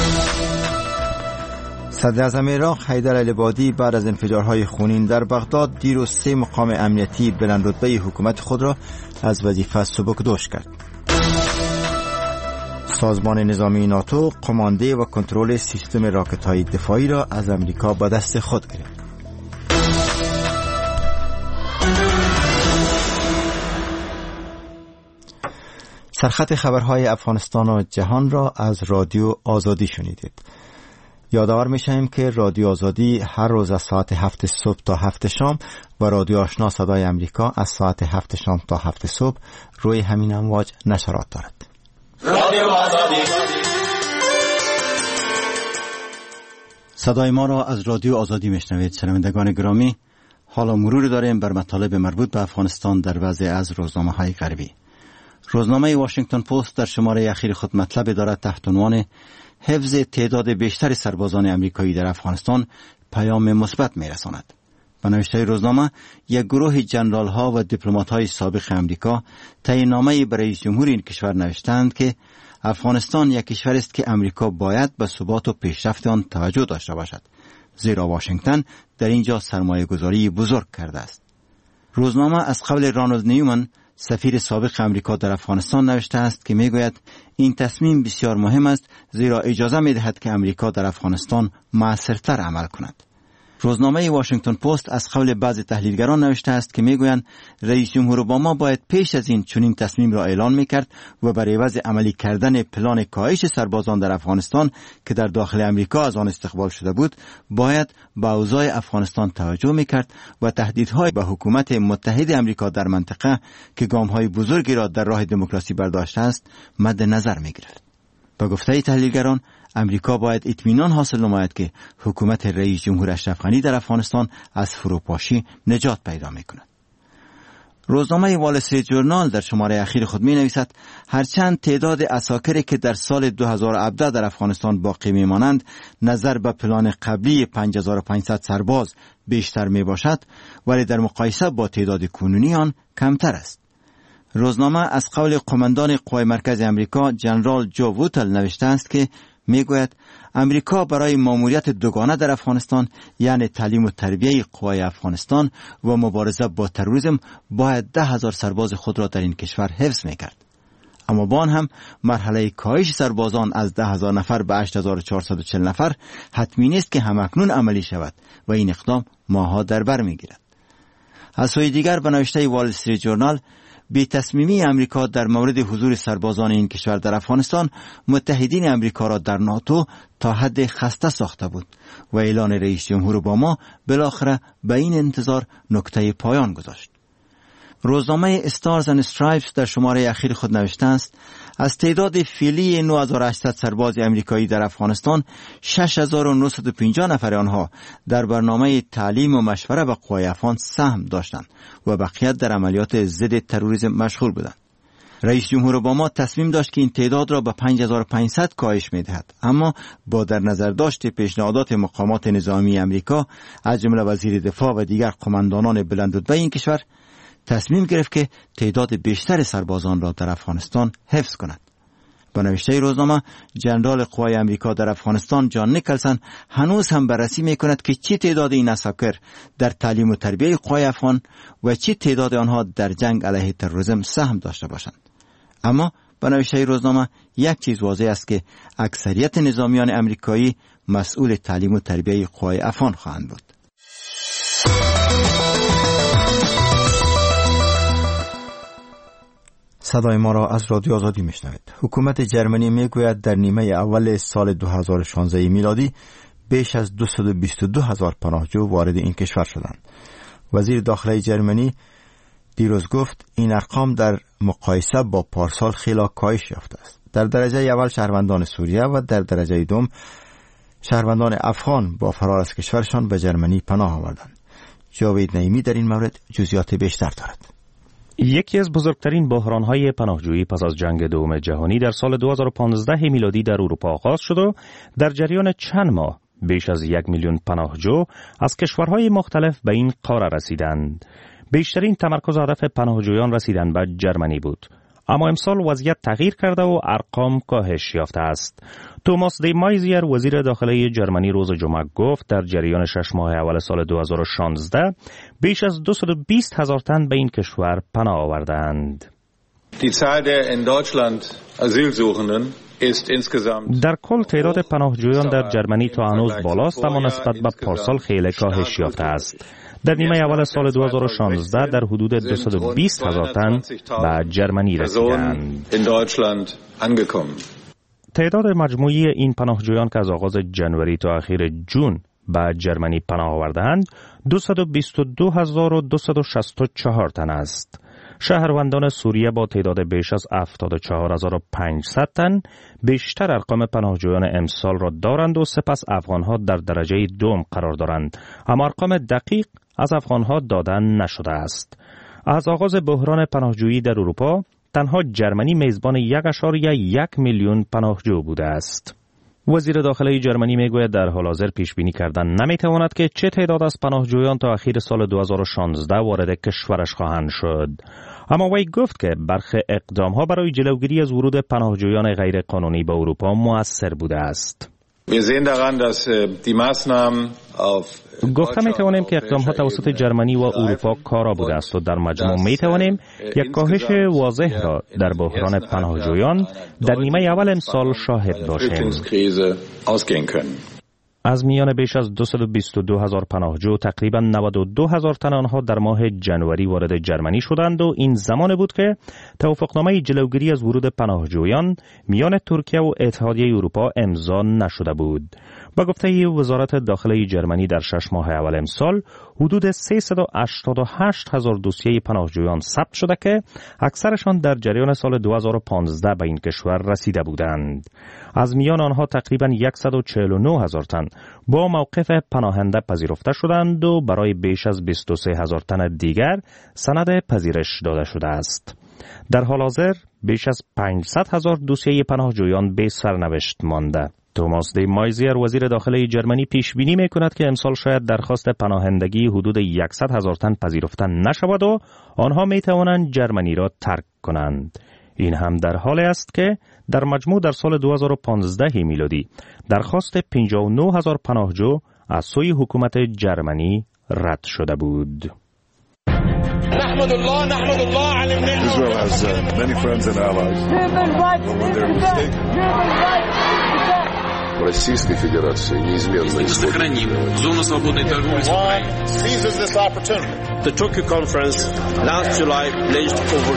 صدر اعظم عراق حیدر العبادی بعد از انفجارهای خونین در بغداد دیروز 3 مقام امنیتی بلند رتبه حکومت خود را از وظیفه سبکدوش کرد. سازمان نظامی ناتو قمانده و کنترل سیستم راکت‌های دفاعی را از امریکا به دست خود گرفت. سرخط خبرهای افغانستان و جهان را از رادیو آزادی شنیدید. یادآور می‌شویم که رادیو آزادی هر روز از ساعت 7 صبح تا 7 شام و رادیو آشنا صدای امریکا از ساعت 7 شام تا 7 صبح روی همین امواج نشرات دارد. رادیو آزادی. صدای ما را از رادیو آزادی میشنوید. شنوندگان گرامی، حالا مرور داریم بر مطالب مربوط به افغانستان در بعضی از روزنامه‌های غربی. روزنامه واشنگتن پست در شماره اخیر خود مطلب دارد تحت عنوان حفظ تعداد بیشتر سربازان امریکایی در افغانستان پیام مثبت میرساند. به نوشته روزنامه، یک گروه جنرال‌ها و دیپلمات‌های سابق امریکا تعیین‌نامه‌ای برای رئیس جمهور این کشور نوشتند که افغانستان یک کشور است که امریکا باید به ثبات و پیشرفت آن توجه داشته باشد، زیرا واشنگتن در اینجا سرمایه‌گذاری بزرگ کرده است. روزنامه از قول رانالد نیومن، سفیر سابق امریکا در افغانستان نوشته است که میگوید این تصمیم بسیار مهم است، زیرا اجازه میدهد که امریکا در افغانستان مؤثرتر عمل کند. روزنامه واشنگتن پست از قول بعضی تحلیلگران نوشته است که میگویند رئیس جمهور اوباما باید پیش از این چنین تصمیم را اعلان میکرد و برای عوض عملی کردن پلان کاهش سربازان در افغانستان که در داخل امریکا از آن استقبال شده بود، باید به اوضاع افغانستان توجه میکرد و تهدیدهای به حکومت متحد امریکا در منطقه که گامهای بزرگی را در راه دموکراسی برداشته است مد نظر میگرفت. به گفته تحلیلگران، امریکا باید اطمینان حاصل نماید که حکومت رئیس جمهور اشرف غنی در افغانستان از فروپاشی نجات پیدا میکند. روزنامه وال استریت جورنال در شماره اخیر خود می نویسد هرچند تعداد عساکری که در سال 2017 در افغانستان باقی می مانند نظر به پلان قبلی 5500 سرباز بیشتر می باشد، ولی در مقایسه با تعداد کنونی آن کمتر است. روزنامه از قول قماندان قوای مرکز امریکا جنرال جو ووتل نوشته است که میگوید امریکا برای ماموریت دوگانه در افغانستان، یعنی تعلیم و تربیه قوای افغانستان و مبارزه با تروریسم، باید 10,000 سرباز خود را در این کشور حفظ میکرد. اما با آن هم مرحله کاهش سربازان از 10,000 نفر به 8,440 نفر حتمی نیست که همکنون عملی شود و این اقدام ماه‌ها در بر میگیرد. از سوی دیگر به نوشته وال استریت جورنال، بی تصمیمی امریکا در مورد حضور سربازان این کشور در افغانستان متحدین امریکا را در ناتو تا حد خسته ساخته بود و اعلان رئیس جمهور اوباما بالاخره به این انتظار نقطه پایان گذاشت. روزنامه استارز اند استرایپس در شماره اخیر خود نوشته است از تعداد فعلی 9800 سرباز امریکایی در افغانستان 6950 نفر آنها در برنامه تعلیم و مشوره به قوای افغان سهم داشتند و بقیت در عملیات ضد تروریسم مشغول بودند. رئیس جمهور اوباما تصمیم داشت که این تعداد را به 5500 کاهش می‌دهد، اما با در نظر داشت پیشنهادات مقامات نظامی امریکا از جمله وزیر دفاع و دیگر قماندانان بلندرتبه این کشور تصمیم گرفت که تعداد بیشتر سربازان را در افغانستان حفظ کند. با نوشته روزنامه، ژنرال قوای امریکا در افغانستان جان نیکلسن هنوز هم بررسی می‌کند که چه تعداد این عساکر در تعلیم و تربیت قوای افغان و چه تعداد آنها در جنگ علیه تروریسم سهم داشته باشند. اما با نوشته روزنامه یک چیز واضح است که اکثریت نظامیان امریکایی مسئول تعلیم و تربیت قوای افغان خواهند بود. صدای ما را از رادیو آزادی میشنوید. حکومت جرمنی میگوید در نیمه اول سال 2016 میلادی بیش از 222,000 پناهجو وارد این کشور شدند. وزیر داخلی جرمنی دیروز گفت این ارقام در مقایسه با پارسال خیلی کاهش یافته است. در درجه اول شهروندان سوریه و در درجه دوم شهروندان افغان با فرار از کشورشان به جرمنی پناه آوردند. جاوید نعیمی در این مورد جزئیات بیشتر دارد. یکی از بزرگترین بحران‌های پناهجویی پس از جنگ دوم جهانی در سال 2015 میلادی در اروپا آغاز شد و در جریان چند ماه بیش از 1 میلیون پناهجو از کشورهای مختلف به این قاره رسیدند. بیشترین تمرکز هدف پناهجویان رسیدن به جرمنی بود. اما امسال وضعیت تغییر کرده و ارقام کاهش یافته است. توماس دی مایزیر وزیر داخلی جرمنی روز جمعه گفت در جریان 6 ماه اول سال 2016 بیش از 220,000 تن به این کشور پناه آوردند. در کل تعداد پناهجویان در جرمنی تا هنوز بالاست، اما نسبت به پارسال خیلی کاهش یافته است. در نیمه اول سال 2016 در حدود 220,000 تن به جرمنی رسیدند. تعداد مجموعی این پناهجویان که از آغاز جنوری تا اخیر جون به جرمنی پناه آوردند 222,264 تن است. شهروندان سوریه با تعداد بیش از 74,500 تن بیشتر ارقام پناهجویان امسال را دارند و سپس افغانها در درجه دوم قرار دارند، اما ارقام دقیق از افغانها داده نشده است. از آغاز بحران پناهجویی در اروپا تنها جرمنی میزبان 1.1 میلیون پناهجو بوده است. وزیر داخلی جرمنی میگوید در حال حاضر پیش بینی کردن نمیتواند که چه تعداد از پناهجویان تا اخیر سال 2016 وارد کشورش خواهند شد. اما وی گفت که برخی اقدام‌ها برای جلوگیری از ورود پناهجویان غیر قانونی به اروپا مؤثر بوده است. گفته می توانیم که اقدام‌ها توسط جرمنی و اروپا کارا بوده است و در مجموع می توانیم یک کاهش واضح را در بحران پناهجویان در نیمه اول امسال شاهد باشیم. از میان بیش از 222,000 پناهجو تقریباً 92,000 تن آنها در ماه جنوری وارد جرمنی شدند و این زمان بود که توافقنامه جلوگیری از ورود پناهجویان میان ترکیه و اتحادیه اروپا امضا نشده بود. با گفته وزارت داخلی جرمنی در 6 ماه اول امسال حدود 388,000 دوسیه پناهجویان ثبت شده که اکثرشان در جریان سال 2015 به این کشور رسیده بودند. از میان آنها تقریباً 149,000 تن با موقف پناهنده پذیرفته شدند و برای بیش از 23,000 تن دیگر سند پذیرش داده شده است. در حال حاضر بیش از 500,000 دوسیه پناهجویان به سرنوشت مانده. توماس دی مایزیر وزیر داخلی جرمنی پیش بینی میکند که امسال شاید درخواست پناهندگی حدود 100,000 تن پذیرفته نشود و آنها میتوانند جرمنی را ترک کنند. این هم در حالی است که در مجموع در سال 2015 میلادی درخواست 59,000 پناهجو از سوی حکومت جرمنی رد شده بود. نحمد الله على Israel has many friends and allies. Российской Федерации неизменно сохраним зону свободной торговли с Украиной. seizes this opportunity. The Tokyo conference last July pledged over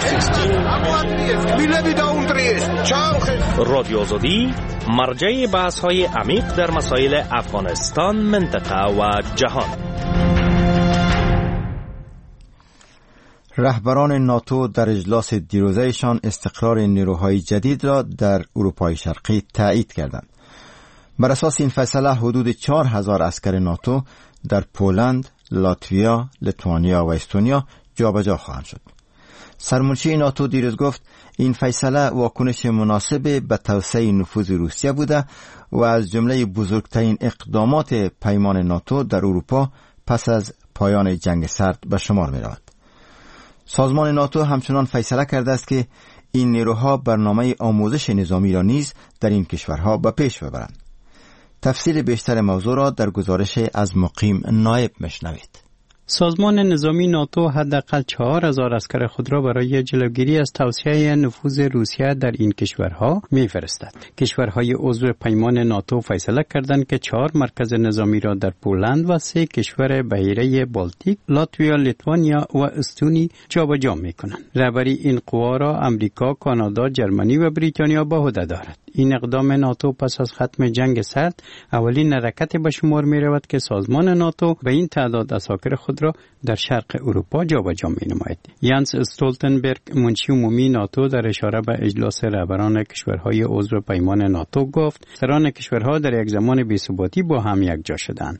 16 رادیو آزادی مرجع بحث‌های عمیق در مسائل افغانستان، منطقه و جهان. رهبران ناتو در اجلاس دیروزهشان استقرار نیروهای جدید را در اروپای شرقی تایید کردند. بر اساس این فیصله حدود 4000 عسکر ناتو در پولند، لاتویا، لیتوانیا و استونیا جابجا خواهند شد. سرمنشی ناتو دیروز گفت این فیصله واکنش مناسب به توسعه نفوذ روسیه بوده و از جمله بزرگترین اقدامات پیمان ناتو در اروپا پس از پایان جنگ سرد به شمار می رود. سازمان ناتو همچنان فیصله کرده است که این نیروها برنامه آموزش نظامی را نیز در این کشورها به پیش ببرند. تفصیل بیشتر موضوع را در گزارش از مقیم نایب میشنوید. سازمان نظامی ناتو حداقل 4000 عسکر خود را برای جلوگیری از توسعه نفوذ روسیه در این کشورها می‌فرستد. کشورهای عضو پیمان ناتو فیصله کردند که 4 مرکز نظامی را در پولند و 3 کشور بحیره بالتیک، لاتویا، لیتوانیا و استونی جابجا می‌کنند. رهبری این قوا را امریکا، کانادا، جرمنی و بریتانیا به عهده دارد. این اقدام ناتو پس از ختم جنگ سرد اولین حرکت به شمار می رود که سازمان ناتو به این تعداد عساکر خود را در شرق اروپا جابجا می نماید. یانس استولتنبرگ، منشی عمومی ناتو، در اشاره به اجلاس رهبران کشورهای عضو پیمان ناتو گفت سران کشورها در یک زمان بی‌ثباتی با هم یکجا شدند.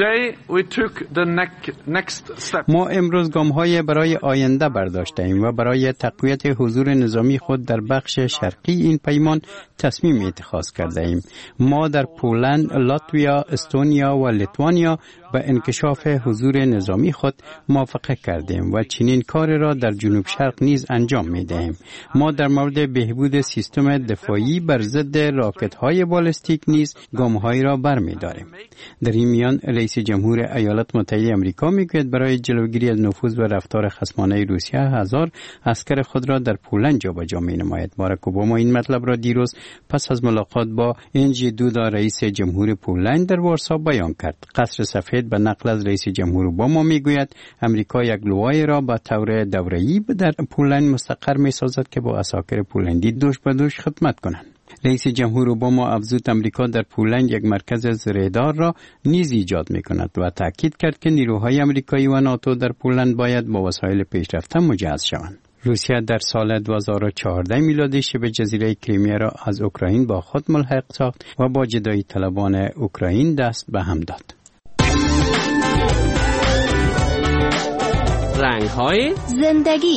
ما امروز گام‌های برای آینده برداشتیم و برای تقویت حضور نظامی خود در بخش شرقی این پیمان تصمیم اتخاذ کرده ایم. ما در پولند، لاتویا، استونیا و لیتوانیا به انکشاف حضور نظامی خود موافقت کردیم و چنین کار را در جنوب شرق نیز انجام می دهیم. ما در مورد بهبود سیستم دفاعی بر ضد راکت های بالستیک نیز گام‌هایی را برمی داریم. در این میان رئیس جمهور ایالات متحده آمریکا میگوید برای جلوگیری از نفوذ و رفتار خصمانه روسیه 1000 عسکر خود را در پولند جابجا می نماید. باراک اوباما این مطلب را دیروز پس از ملاقات با انجی دودا رئیس جمهور پولند در وارسا بیان کرد. قصر سفید به نقل از رئیس جمهور اوباما میگوید امریکا یک لوای را به طور دوره‌ای در پولند مستقر می‌سازد که با عساکر پولندی دوش به دوش خدمت کنند. رئیس جمهور اوباما افزود امریکا در پولند یک مرکز زرهدار را نیز ایجاد می‌کند و تاکید کرد که نیروهای امریکایی و ناتو در پولند باید با وسایل پیشرفته مجهز شوند. روسیه در سال 2014 میلادی شبه جزیره کریمیا را از اوکراین با خود ملحق ساخت و با جدایی طلبان اوکراین دست به هم داد. رنگ‌های زندگی.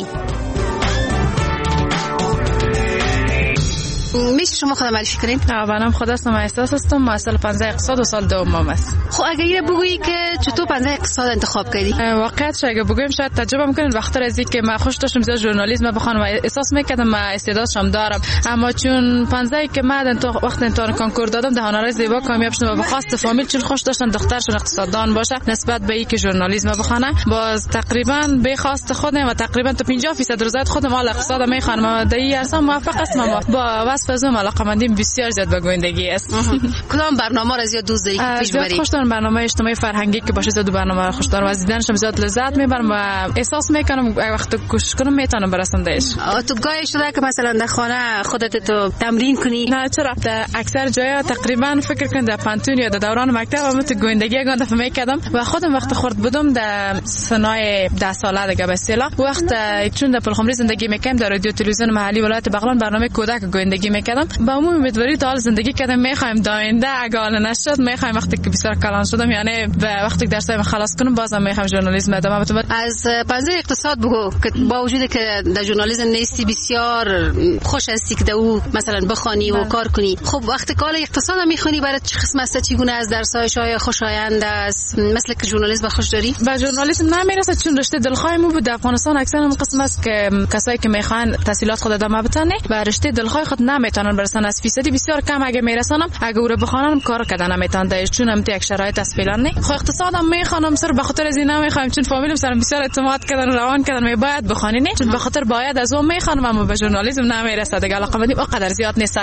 میشه شما خودم معرفی کنین؟ منم خود هستم، احساس هستم، ما سال 15 اقتصاد و سال دومم است. خب اگه اینو بگویی که چطور 15 اقتصاد انتخاب کردی؟ واقعیتش اگه بگویم شاید تعجب میکنین وقتی از اینکه من خوش داشتم زیاد ژورنالیسم بخونم و احساس میکردم من استعدادشم دارم، اما چون 15 که من وقت امتحان کنکور دادم ده هنرهای زیبا کامیاب شدم و به خواست فامیل چون خوش داشتن دخترشون اقتصاددان باشه نسبت به اینکه ژورنالیسم بخونه، باز تقریبا به خواست خودم و تقریبا تا 50% رضایت خودم حال اقتصاد میخوانم. در این عرصه موفق هستم با وصف از اون علاقه‌مندیم بسیار زیاد به گویندگی است. کدام برنامه را زیاد دوست داری که پیش ببری؟ خوش دارم برنامه اجتماعی فرهنگی که باشه، زیاد برنامه را خوش دارم و از دیدنشم زیاد لذت میبرم و احساس میکنم وقت کوشش کنم میتونم برسم بهش. تو گاهی شده که مثلا در خانه خودت تو تمرین کنی؟ نه چرا، اکثر جایا تقریبا فکر کنم در پانتون یا در دوران مکتب من تو گویندگی یگان دفعه میکردم و خودم وقت خرد بودم در سنای 10 ساله دیگه به اصطلاح وقت چون در پلخمری زندگی میکردم در رادیو تلویزیون محلی ولایت بغلان برنامه کودک گویندگی میکردم. با عموم امیدواری تا حال زندگی کردم میخوایم داینده اگه حال نشد میخوایم وقتی که بسیار کلان شدم یعنی به وقتی که درسای خلاص کنم بازم میخوایم ژورنالیسم ادامه بدم. از پنجره اقتصاد بگو که با وجودی که در ژورنالیسم نیستی بسیار خوش هستی که او مثلا بخوانی و کار کنی. خب وقتی کار اقتصاد میخونی برای چه قسم است؟ چگونه از درسایش های خوشایند است مثل که ژورنالیسم خوش داری؟ با ژورنالیسم نمیرسه چون رشته دلخواه مو بود در افغانستان اکثر اون قسم است که کسایی که میخوان تحصیلات خود ادامه بدن و رشته دلخواه خود نمیتونن برسن، از فیصدی بسیار کم اگه میرسنم اگه او رو بخوانم کار کردن نمیتونن چون هم یک شرایط است فعلا نه. خو اقتصادم میخوانم سر به خاطر از این نمیخوام چون فامیلم سرم بسیار اعتماد کردن روان کردن می باید بخوانی نه چون به خاطر باید از اون میخوانم اما به ژورنالیسم نمیرسه دیگه علاقه مندی اقدر زیاد نیست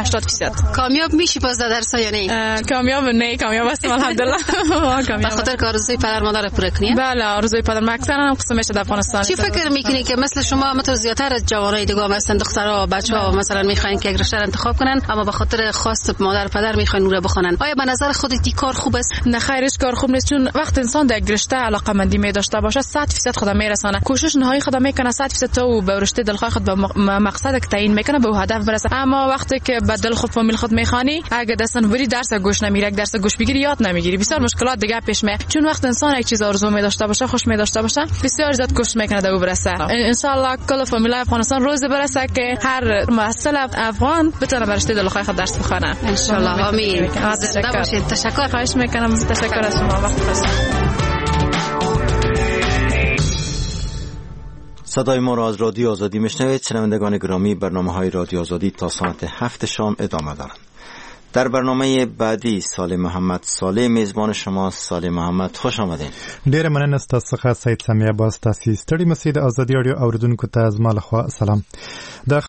80%. کامیاب میشی باز در درس یا نه؟ کامیاب نه، کامیاب هستم الحمدلله. به خاطر آرزوی پدر مادر پوره کنی؟ بله آرزوی پدر مادرم قسم میشه در افغانستان. چی فکر میکنی که مثل شما مثلا زیاتر از جوانای دیگه مثلا دخترها و بچه‌ها مثلا میخواین که یک رشته بیشتر انتخاب کنن، اما به خاطر خواست مادر پدر میخوان اون رو بخونن. آیا به نظر خودت این کار خوب است؟ نه خیرش کار خوب نیست، چون وقت انسان در رشته علاقه‌مندی می داشته باشه 100% خود میرسانه. کوشش نهایی خود میکنه 100% تو به رشته دلخواه خود به مقصد که تعیین میکنه به هدف برسه. اما وقتی که به دل خود فامیل خود میخوانی، اگه دستن وری درس گوش نمیری، درس گوش بگیری یاد نمیگیری، بسیار مشکلات دیگه پیش میاد. چون وقت انسان یک چیز آرزو می داشته باشه، خوش می داشته باشه، بسیار زیاد کوشش میکنه تا برسه. ان شاء الله کل فامیل افغانستان روز برسه که هر محصل افغان بتونه برشته دلخواه خود درس بخونه. ان شاء الله. آمین. تشکر. خواهش میکنم. تشکر از شما. وقت خواستم. صدای ما را از رادیو آزادی میشنوید. شنوندگان گرامی، برنامه‌های رادیو آزادی تا ساعت 7 شام ادامه دارند. در برنامه بعدی سالم محمد صالح میزبان شما. سالم محمد، خوش آمدین. ډیره مننه ستاسو څخه سید سمیه باز تاسو ستړي مسید آزادی رادیو اوریدونکو ته زما له خوا سلام.